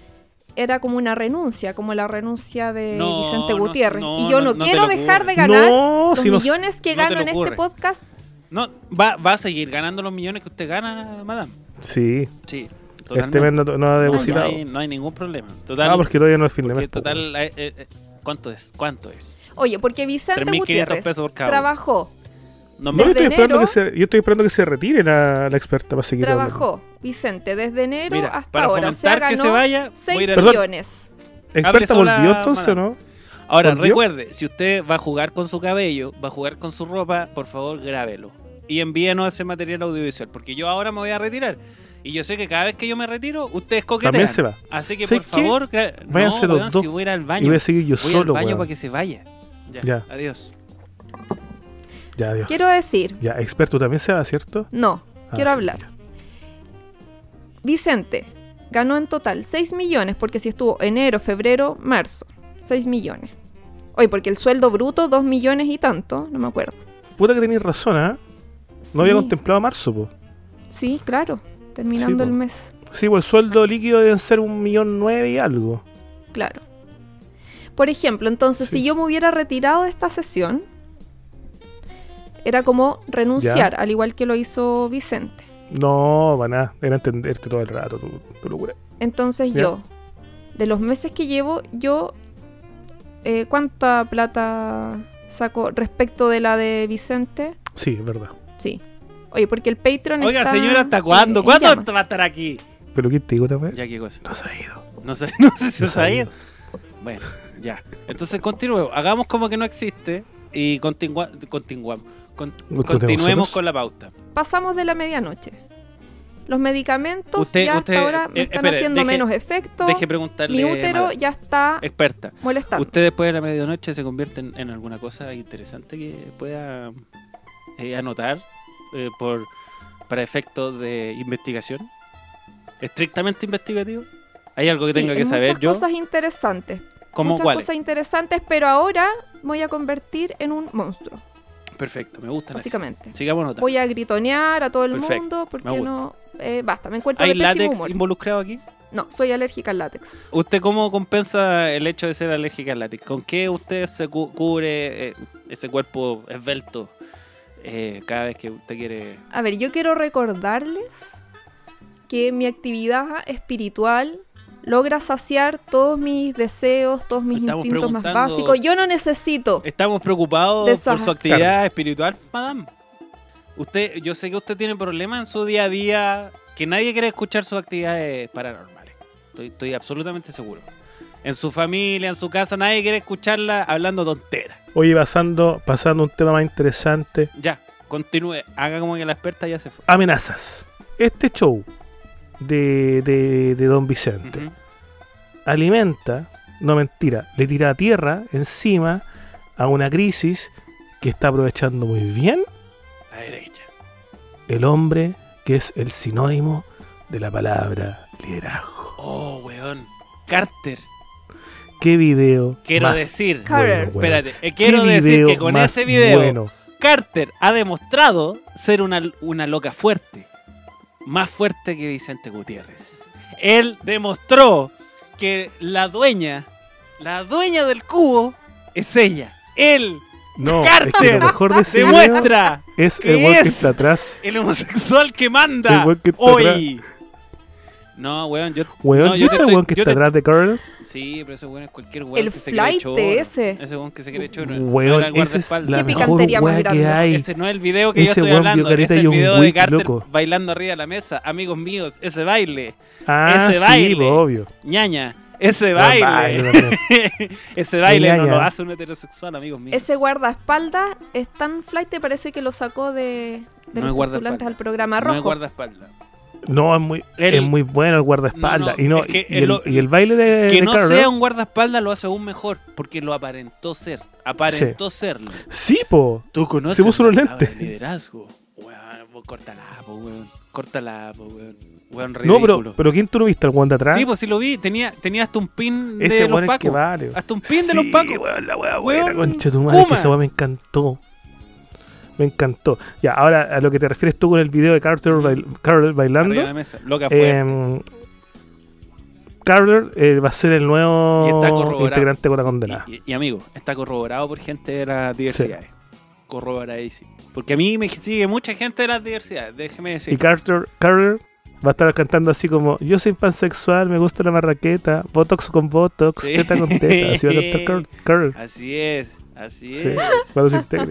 era como una renuncia, como la renuncia de No, Vicente no, Gutiérrez. no, y yo no, no, no te quiero lo dejar ocurre. de ganar No, los si no- millones que no te gano lo en este ocurre. podcast. No, va, va a seguir ganando los millones que usted gana, madame. Sí. Sí, Este totalmente. mes no, no ha no, depositado. hay, no hay ningún problema. Total, Ah, porque todavía no es fin de porque mes. po, total eh, eh, eh, ¿cuánto es? ¿Cuánto es? Oye, porque Vicente tres mil quinientos Gutiérrez pesos por cada uno. trabajó, No No, yo me- Desde estoy, esperando enero- que se, yo estoy esperando que se retire la, la experta para seguir hablando. trabajó Vicente desde enero Mira, hasta para ahora. O sea, fomentar que ganó se vaya, voy a seis ir a- Perdón. millones. Hable ¿Experta sola, volvió entonces o madame. no? Ahora, ¿Volvió? recuerde, si usted va a jugar con su cabello, va a jugar con su ropa, por favor, grábelo. Y envíenos ese material audiovisual, porque yo ahora me voy a retirar. Y yo sé que cada vez que yo me retiro, ustedes coquetean. También se va. Así que, ¿Sabes por qué? favor, gra- Váyanse no, los weón, dos. si voy a ir al Y baño. voy a seguir yo Voy solo, al baño weón. para que se vaya. Ya, Ya. adiós. Ya, adiós. Quiero decir, Ya, experto también se va, ¿cierto? no, Ah, quiero sí, hablar. ya. Vicente ganó en total seis millones, porque si estuvo enero, febrero, marzo, seis millones. Oye, porque el sueldo bruto, dos millones y tanto, no me acuerdo. Puta que tenéis razón, ¿ah? No había Sí, contemplado marzo, po. sí, claro, terminando Sí, el po. mes, Sí, pues el sueldo líquido deben ser un millón nueve y algo. claro. Por ejemplo, entonces, Sí. si yo me hubiera retirado de esta sesión, era como renunciar, al igual que lo hizo Vicente. No, para nada. Era entenderte todo el rato, tu, tu locura. Entonces Ya. yo, de los meses que llevo, yo, eh, ¿cuánta plata saco respecto de la de Vicente? Sí, es verdad. Sí. Oye, porque el Patreon Oiga, está señora, ¿hasta en- cuándo? en ¿Cuándo llamas. va a estar aquí? Pero ¿qué te digo otra vez? Ya, qué cosa. No se ha ido. No sé, no sé si No se se ha ha ido. ido. Bueno, ya. Entonces continuemos. Hagamos como que no existe y continua- continuamos. Con- ¿Continuemos continuemos solos? con la pauta. Pasamos de la medianoche. Los medicamentos Usted- ya usted- hasta ahora me eh, están espere, haciendo deje- menos efecto. Deje preguntarle. Mi útero madame, ya está experta. molestando. ¿Usted después de la medianoche se convierte en, en alguna cosa interesante que pueda eh, anotar eh, por para efectos de investigación? ¿Estrictamente investigativo? ¿Hay algo que Sí, tenga que en saber muchas yo? cosas interesantes. ¿Cómo muchas cuáles? cosas interesantes, pero ahora me voy a convertir en un monstruo, Perfecto, me gustan. básicamente. así. Sigamos notando. Voy a gritonear a todo el Perfecto, mundo me porque gusta. no... eh, basta, me encuentro ¿Hay de pésimo látex humor. involucrado aquí? No, soy alérgica al látex. ¿Usted cómo compensa el hecho de ser alérgica al látex? ¿Con qué usted se cu- cubre eh, ese cuerpo esbelto eh, cada vez que usted quiere? A ver, yo quiero recordarles que mi actividad espiritual logra saciar todos mis deseos, todos mis Estamos instintos más preguntando- básicos. Yo no necesito. Estamos preocupados De por esa- su actividad espiritual, madame. Usted, yo sé que usted tiene problemas en su día a día, que nadie quiere escuchar sus actividades paranormales. Estoy, estoy absolutamente seguro. En su familia, en su casa, nadie quiere escucharla hablando tonteras. Oye, pasando, pasando a un tema más interesante. Ya, continúe, haga como que la experta ya se fue. Amenazas. Este show de, de, de Don Vicente Ujú. alimenta, no mentira, le tira tierra encima a una crisis que está aprovechando muy bien La derecha. el hombre que es el sinónimo de la palabra liderazgo. Oh, weón. Carter. ¿Qué video? Quiero más decir. Carter. bueno, weón? Espérate. eh, quiero ¿Qué decir video que con más ese video, bueno? Carter ha demostrado ser una, una loca fuerte. Más fuerte que Vicente Gutiérrez. Él demostró que la dueña, la dueña del cubo, es ella. Él No, Carter es que lo mejor de ese video demuestra es que el weón que es está atrás. el homosexual que manda El weón que está hoy. No, weón, yo. Weón, no, yo ¿viste te el estoy- weón que yo está te- atrás de Carlos? Sí, pero ese weón es cualquier weón El que se cree flight choro. de ese. Ese weón que se cree choro. Weón, no era el esa es guardaespaldas. la Qué mejor picantería más weá que grande. hay. Ese no es el video que yo Ese estoy weón vio hablando. careta Es y el un video de whip Carter loco. bailando arriba de la mesa. Amigos míos, ese baile. Ah, ese sí, baile. pues, obvio. Ñaña. Ese No, baile. baile también. Ese baile no Ñaña. lo hace un heterosexual, amigos míos. Ese guardaespaldas es tan flight, te parece que lo sacó de, de No los es guardaespaldas. postulantes al programa No es rojo. guardaespaldas. No, es muy, El- es muy bueno el guardaespaldas. No, no, y, no, es que y, el, lo- y el baile de, Que de no Carlos, sea un guardaespaldas lo hace aún mejor, porque lo aparentó ser. Aparentó serlo. Sí, po. Tú conoces Se puso la unos palabra lentes. liderazgo. Weón, vos córtala, po, weón. Córtala, po, weón. Weón, No, ridículo. pero, pero ¿quién tú no viste? ¿El weón de atrás? Sí, pues sí lo vi. Tenía, tenía hasta un pin Ese de los weón es que pacos. vale. Hasta un pin de Sí, los pacos. weón, la weá Weón, buena, concha tu madre, Kuma. que esa weá me encantó. Me encantó. Ya, ahora a lo que te refieres tú con el video de Carter, bail- Carter bailando. Arriba de la mesa. Loca fue. Eh, Carter eh, va a ser el Y nuevo está corroborado. integrante con la condenada. y, y- y, amigo, está corroborado por gente de las diversidades. Corroboradísimo. Porque a mí me sigue mucha gente de las diversidades. Déjeme decir. Y Carter, Carter va a estar cantando así como: yo soy pansexual, me gusta la marraqueta, botox con botox, Sí. teta con teta. Así va a cantar Car- Carter. Así es. Así Sí, es. cuando se integre.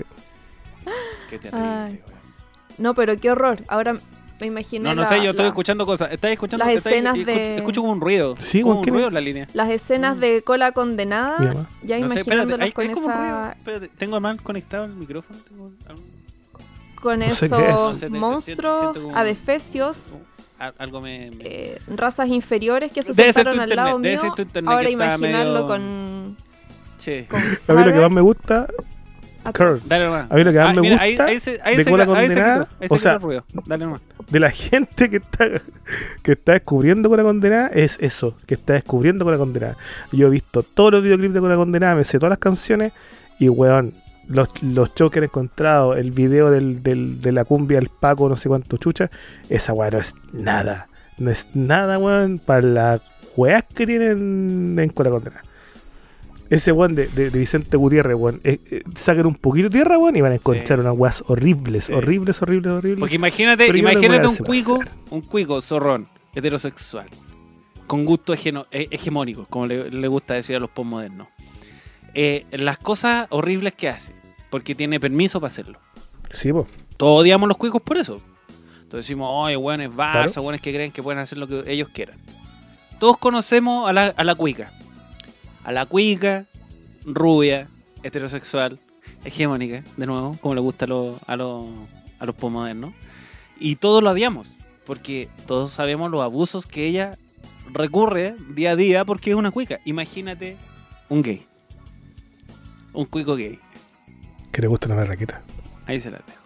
Qué terrible, Ay. weón. No, pero qué horror. Ahora me imaginé No, no la- sé, yo estoy la- escuchando cosas. ¿Estás escuchando? las estáis- escenas escucho, de- escucho como un ruido. Sí, como ¿con un quién ruido es? en la línea. las escenas de cola condenada, Mi mamá. ya No sé, espérate, imaginándolas hay, con hay como un ruido. esa Espérate, ¿tengo mal conectado el micrófono? ¿Tengo algo, con No sé esos qué es. No sé, te- te monstruos siento como- adefesios, Al- algo me... me- eh, razas inferiores que se Debe ser tu sentaron al internet, lado debe mío. ser tu internet Ahora que está imaginarlo medio- con, Che, con A mí lo que Carter más me gusta atrás. Kurt. dale nomás. A mí lo que más Ah, me mira, gusta ahí, ahí se, ahí de se, Cola ahí se Condenada, quitó, ahí se o sea, quitó el ruido. Dale nomás. de la gente que está que está descubriendo con la condenada es eso, que está descubriendo con la condenada. Yo he visto todos los videoclips de con la condenada, me sé todas las canciones y weón, los, los shows que he encontrado, el video del, del, de la cumbia, el Paco, no sé cuánto chucha, esa weón no es nada, no es nada weón para las weas que tienen en con la condenada. Ese weón de, de, de Vicente Gutiérrez, weón, eh, eh, saquen un poquito de tierra, weón, y van a encontrar Sí. unas weas horribles, Sí. horribles, horribles, horribles. Porque imagínate, Pero yo no le voy a imagínate un hacer cuico, pasar. un cuico zorrón, heterosexual, con gusto hegeno- he- hegemónico, como le, le gusta decir a los postmodernos. Eh, las cosas horribles que hace, porque tiene permiso para hacerlo. Sí, po. Todos odiamos los cuicos por eso. Entonces decimos, oye, weones vasos, Claro. weones que creen que pueden hacer lo que ellos quieran. Todos conocemos a la, a la cuica. A la cuica, rubia, heterosexual, hegemónica, de nuevo, como le gusta a los, a los, a los postmodernos. Y todos lo odiamos, porque todos sabemos los abusos que ella recurre día a día porque es una cuica. Imagínate un gay. Un cuico gay. Que le gusta la marraqueta. Ahí se las dejo.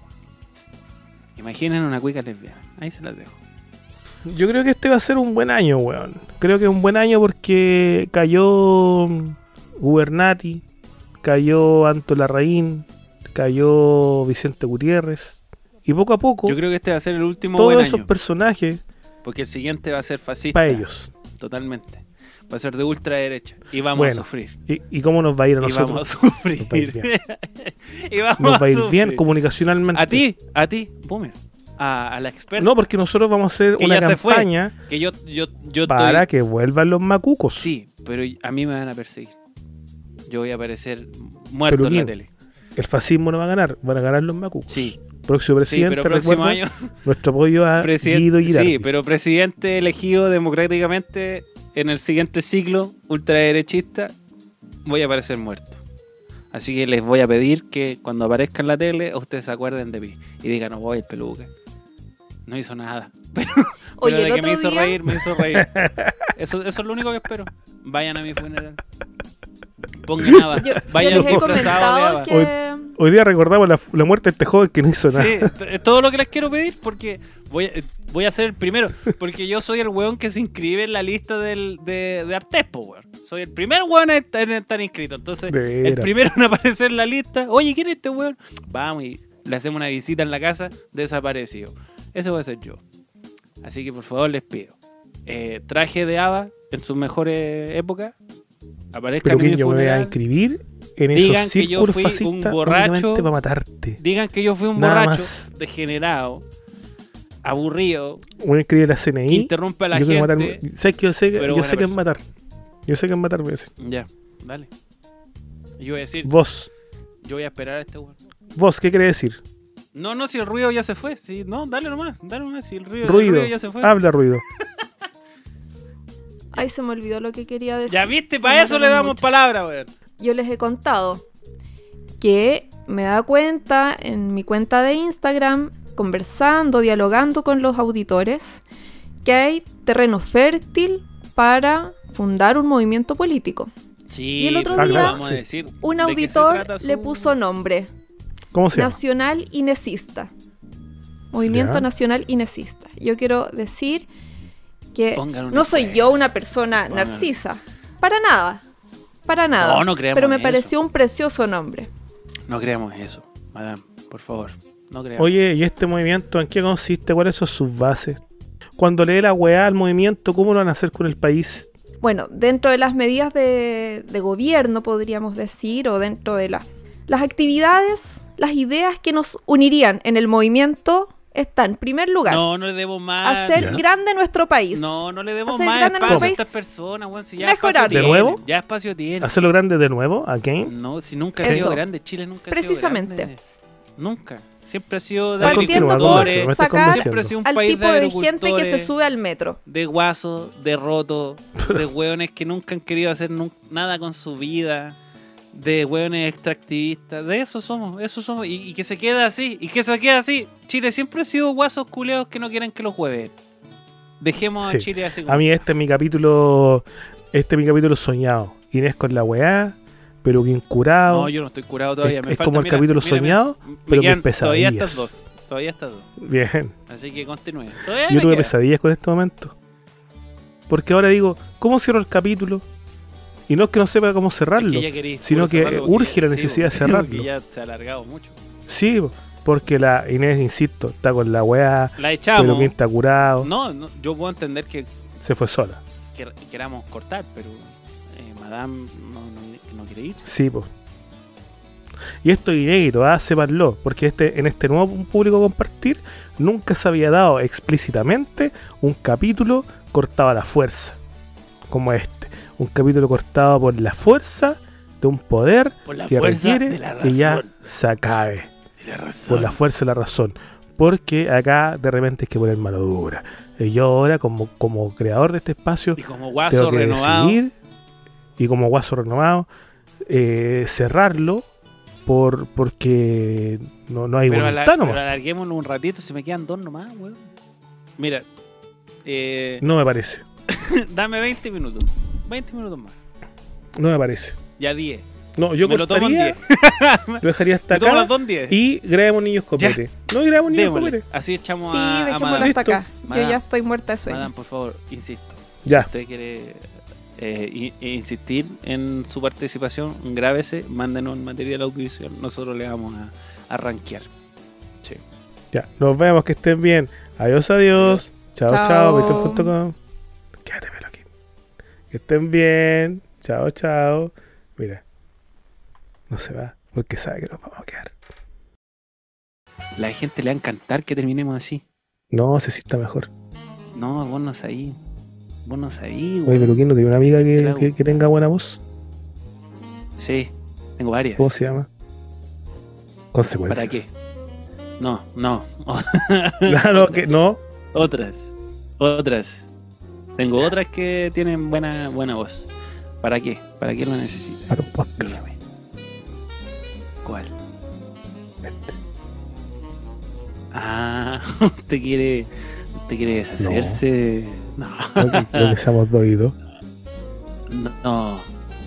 Imaginen una cuica lesbiana. Ahí se las dejo. Yo creo que este va a ser un buen año, weón. Creo que es un buen año porque cayó Gubernati, cayó Anto Larraín, cayó Vicente Gutiérrez. Y poco a poco, Yo creo que este va a ser el último todos buen esos año. personajes Porque el siguiente va a ser fascista. para ellos. Totalmente. Va a ser de ultraderecha. Y vamos Bueno, a sufrir. ¿Y, ¿Y cómo nos va a ir a Y vamos nosotros? a sufrir. Nos va a ir bien. y vamos Nos va a ir sufrir. bien comunicacionalmente. A ti, a ti, Boomer. A, a la experta. No, porque nosotros vamos a hacer Que una ya se fue. campaña Que yo, yo, yo para estoy... que vuelvan los macucos. Sí, pero a mí me van a perseguir. Yo voy a aparecer muerto Pero en la ¿quién? tele. El fascismo no va a ganar, van a ganar los macucos. Sí, Próximo sí, presidente, pero próximo recuerda, año... nuestro apoyo a Presidente- Guido Girardi. sí, pero presidente elegido democráticamente en el siguiente ciclo, ultraderechista, voy a aparecer muerto. Así que les voy a pedir que cuando aparezca en la tele, ustedes se acuerden de mí y digan, no voy, el peluque. No hizo nada. Pero, Oye, pero de el que me otro hizo día- reír, me hizo reír. Eso, eso es lo único que espero. Vayan a mi funeral. Pongan Ava. Yo, yo Vayan les he disfrazados de comentado Ava. que... Hoy día recordamos la, la muerte de este joven que no hizo nada. Sí, t- todo lo que les quiero pedir porque voy a, voy a ser el primero. Porque yo soy el weón que se inscribe en la lista del, de, de Artespo, weón. Soy el primer weón en estar, en estar inscrito. Entonces, De el veras. primero en aparecer en la lista. Oye, ¿quién es este weón? Vamos y le hacemos una visita en la casa. Desaparecido. Ese voy a ser yo. Así que por favor les pido. Eh, traje de Ava en sus mejores épocas. Aparezcan Pero en que mi yo me voy a funeral. inscribir en Digan esos que yo círculos fui un fascistas borracho. únicamente para matarte. Digan que yo fui un Nada borracho, más. degenerado, aburrido, Voy a inscribir en la C N que I. interrumpe a la yo quiero gente. matar- ¿Sabes que yo sé, que- pero yo buena sé que es persona. matar? Yo sé que es matar, voy a decir. Ya, dale. Yo voy a decir, Vos, yo voy a esperar a este weón. vos, ¿qué querés decir? No, no, si el ruido ya se fue. Si, no, dale nomás, dale nomás. Si el ruido, el Ruido. ruido ya se fue. Habla, ruido. Ay, se me olvidó lo que quería decir. Ya viste, Se para me eso le olvidó damos mucho. palabra, weón. Yo les he contado que me da cuenta en mi cuenta de Instagram, conversando, dialogando con los auditores, que hay terreno fértil para fundar un movimiento político. Sí, Y el otro pero día, vamos a decir Un de qué se auditor trata su- le puso nombre, ¿Cómo se llama? Nacional Inesista. Movimiento Ya. Nacional Inesista. Yo quiero decir que Pongan un no soy esfuerzo. yo una persona Pongan- narcisa. Para nada. Para nada. No, no creamos Pero me eso. pareció un precioso nombre. No creamos eso, madame, por favor. No creamos. Oye, ¿y este movimiento en qué consiste? ¿Cuáles son sus bases? Cuando lee la weá al movimiento, ¿cómo lo van a hacer con el país? Bueno, dentro de las medidas de, de gobierno, podríamos decir, o dentro de la- las actividades, las ideas que nos unirían en el movimiento están, en primer lugar, No, no le demos más. hacer Ya. grande nuestro país. No, no le demos Hacer más grande espacio nuestro a país. estas personas, weón. Si ya Mejorar. espacio ¿De tienen, nuevo? Ya espacio tiene. ¿Hacerlo grande de nuevo? ¿A quién? No, si nunca ha Eso. sido grande, Chile nunca ha sido Precisamente. grande. Nunca. Siempre ha sido de Partiendo Continúa, por agricultores. me estás sacar Siempre ha sido un al país tipo de de gente que agricultores, se sube al metro. de guasos, de rotos, de hueones que nunca han querido hacer nun- nada con su vida, de hueones extractivistas. De eso somos, eso somos. Y, y que se queda así, y que se queda así. Chile siempre ha sido guasos culeados que no quieren que los jueven. Dejemos Sí. a Chile así como... A mí este es mi capítulo, este es mi capítulo soñado. Inés con la weá, Peluquín curado. No, yo no estoy curado todavía. Es- me es falta- como el mira, capítulo mira, mira, soñado, me pero quedan mis todavía pesadillas. estas dos. Todavía estas dos. Bien. Así que continúe. Todavía Yo me tuve queda. pesadillas con este momento. Porque ahora digo, ¿cómo cierro el capítulo? Y no es que no sepa cómo cerrarlo. Es que ya querí sino puro que cerrarlo porque urge la sí, necesidad de porque- cerrarlo. porque ya se ha alargado mucho. Sí, porque la Inés, insisto, está con la weá, La echamos. Peluquín está curado, No, no, yo puedo entender que, se fue sola. que queramos cortar, pero eh, Madame no, no, no quiere ir. Sí, pues. Y esto es inédito, ¿ah? Sépanlo, porque este, en este nuevo público compartir nunca se había dado explícitamente un capítulo cortado a la fuerza, como este. Un capítulo cortado por la fuerza de un poder Por la que fuerza requiere de la que ya razón. se acabe. De la razón. Por la fuerza de la razón. Porque acá de repente hay que poner mano dura. Y yo ahora, como, como creador de este espacio, Y como tengo guaso que renovado. decidir, y como guaso renovado, eh, cerrarlo por porque no, no hay Pero, voluntad ala- nomás. pero alarguémoslo un ratito, si me quedan dos nomás, weón. Mira, eh, No me parece. dame veinte minutos. veinte minutos más. No me parece. Ya diez. No, yo me lo tomo en cortaría, diez. lo dejaría hasta Me tomo las acá dos en diez. y grabemos niños copete. No, y grabemos niños Démosle. copete. Así echamos Sí, a, a dejémoslo Madame. hasta acá. Madame. Yo ya estoy muerta de sueño. Madame, por favor, insisto. Ya. Si usted quiere eh, i- insistir en su participación, grábese, mándenos material audiovisual. Nosotros le vamos a, a rankear. Sí. Ya, nos vemos, que estén bien. Adiós, adiós. Chao, Chao. chao. Patreon punto com. Quédate, Peluquín. Que estén bien. Chao, chao. Mira, no se va porque sabe que nos vamos a quedar. La gente le va a encantar que terminemos así. No, se sienta mejor. No, vos no sabís. Vos no sabís, Oye, güey. Peluquín, ¿no tiene una amiga que, Claro. que, que tenga buena voz? Sí, tengo varias. ¿Cómo se llama? Consecuencias. ¿Para qué? No, no. Claro que no. Otras. Otras. Tengo otras que tienen buena, buena voz. ¿Para qué? ¿Para qué lo necesitas? Para un podcast. Dígame. ¿Cuál? Ah, usted quiere, usted quiere deshacerse. No, Creo que, creo que seamos dos y dos. no, no,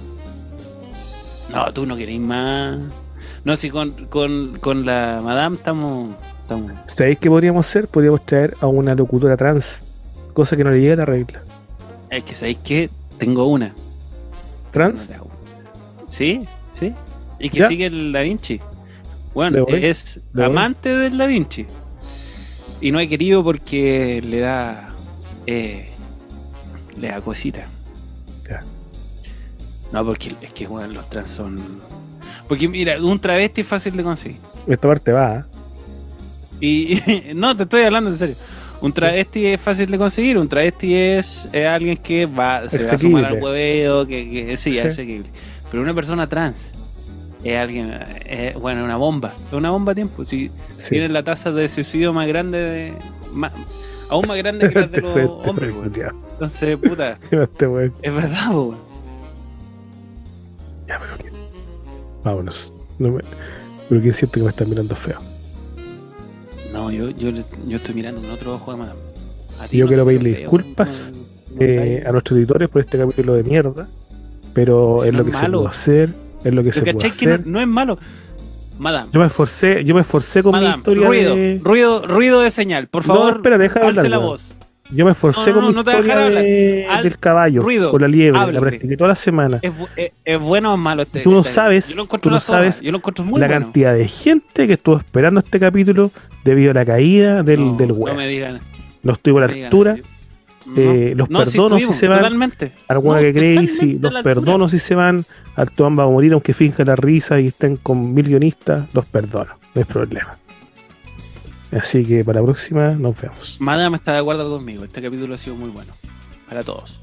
no, tú no querés más. No, si con, con, con la madame estamos, estamos. ¿Sabéis qué podríamos hacer? Podríamos traer a una locutora trans, cosa que no le llega a la regla. Es que sabéis que tengo una. ¿Trans? Sí, sí. Y que ¿Ya? sigue el Da Vinci. Bueno, Le voy, es le voy. amante del Da Vinci. Y no he querido porque le da. Eh, le da cosita. Ya. No, porque es que bueno, los trans son. Porque mira, un travesti es fácil de conseguir. Esta parte va, ¿eh? Y, y- no, te estoy hablando en serio. Un travesti es fácil de conseguir. Un travesti es, es alguien que va, se va a sumar al Asequible. hueveo, que, que sí, Sí. es asequible. Pero una persona trans es alguien, es, bueno, una bomba. Es una bomba a tiempo. Si Sí. tiene la tasa de suicidio más grande, de, más, aún más grande que la de los Este- este hombres, weón. culiao. Entonces, puta, Este weón. es verdad, po, weón. Ya, pero que- vámonos. No me... Pero que siento que me están mirando feo. No, yo, yo, le- yo estoy mirando con otro ojo de madame. A ti Yo no quiero te pedirle veo, disculpas, no- no- Eh, a nuestros editores por este capítulo de mierda. Pero Si es no lo es que se malo. pudo hacer. Es lo que Pero se pudo ¿cachai que no, hacer. no es malo? Madame, Yo me esforcé, yo me esforcé con mi madame, historia ruido, de... ruido, ruido de señal, por No, favor, espera, deja de alce hablar, la weón. voz. Yo me esforcé No, no, con mi no te voy a historia dejar de- hablar. Al- del caballo, ruido, con la liebre, háblale. la practiqué toda la semana. ¿Es, bu- es, es bueno o malo este? Tú no este- sabes, yo lo encuentro tú no una zorra, sabes yo lo encuentro muy la bueno. cantidad de gente que estuvo esperando este capítulo debido a la caída del, no, del no web. me digan. No estuvo a la no me digan altura. así. eh, los No, sí perdono si estuvimos, se van. Totalmente. Alguna No, que Crazy, totalmente a los la altura. perdono si se van. Altoan va a morir aunque finja la risa y estén con mil guionistas, los perdono, no hay problema. Así que para la próxima nos vemos. Madame está de acuerdo conmigo. Este capítulo ha sido muy bueno. Para todos.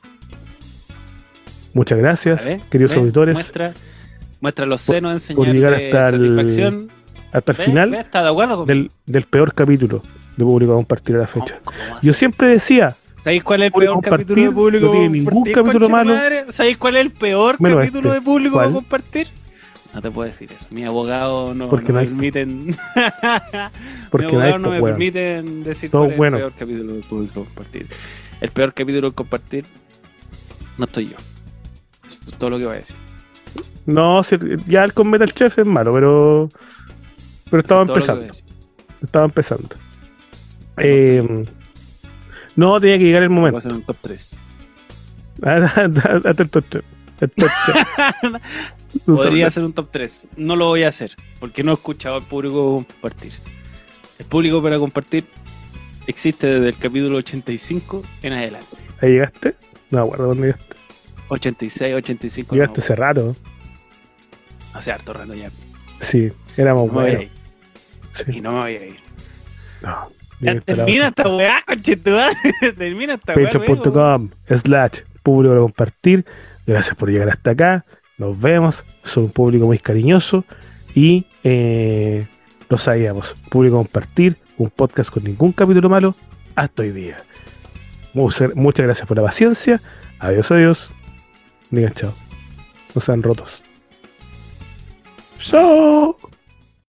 Muchas gracias, ¿Sabes? queridos ¿Ves? auditores. Muestra, muestra los senos en por señal llegar de hasta el- satisfacción. Hasta el ¿Ves? final ¿Ves? ¿Está de acuerdo conmigo? del, del peor capítulo de Público a Compartir a la fecha. ¿Cómo- cómo así? Yo siempre decía, ¿Sabéis cuál es el Público peor Compartir capítulo de público no tiene ningún compartir, capítulo concha de malo. madre? ¿Sabéis cuál es el peor Menos capítulo este. de público ¿Cuál? a compartir? No te puedo decir eso. Mis abogados no, Porque no no hay- permiten. porque Mis no hay, abogados no me pues, weón. permiten decir Todo cuál es bueno. el peor capítulo de público a compartir. El peor capítulo de compartir no estoy yo. Eso es todo lo que voy a decir. No, si- ya el con Metal Chef es malo, pero pero estaba Eso es todo lo que empezando. voy a decir. Estaba empezando. Eh, no, tenía que llegar el Voy a momento. hacer un top tres. Hasta el top tres. El top tres. Podría ser un top tres. No lo voy a hacer porque no he escuchado al público compartir. El público para compartir existe desde el capítulo ochenta y cinco en adelante. ¿Ahí llegaste? No, acuerdo dónde llegaste. ochenta y seis, ochenta y cinco. Llegaste no, hace rato. hace harto rato ya. Sí, éramos No me voy a buenos. ir. Sí, Y no me voy a ir. no. Ya Llegaste a la termina otra. esta weá, conchetumadre. Termina esta weá. patreon punto com slash público para compartir. Gracias por llegar hasta acá. Nos vemos. Son un público muy cariñoso. Y eh, lo sabíamos. Público compartir. Un podcast con ningún capítulo malo. Hasta hoy día. Muchas, muchas gracias por la paciencia. Adiós, adiós. Digan chao. No sean rotos. Chao.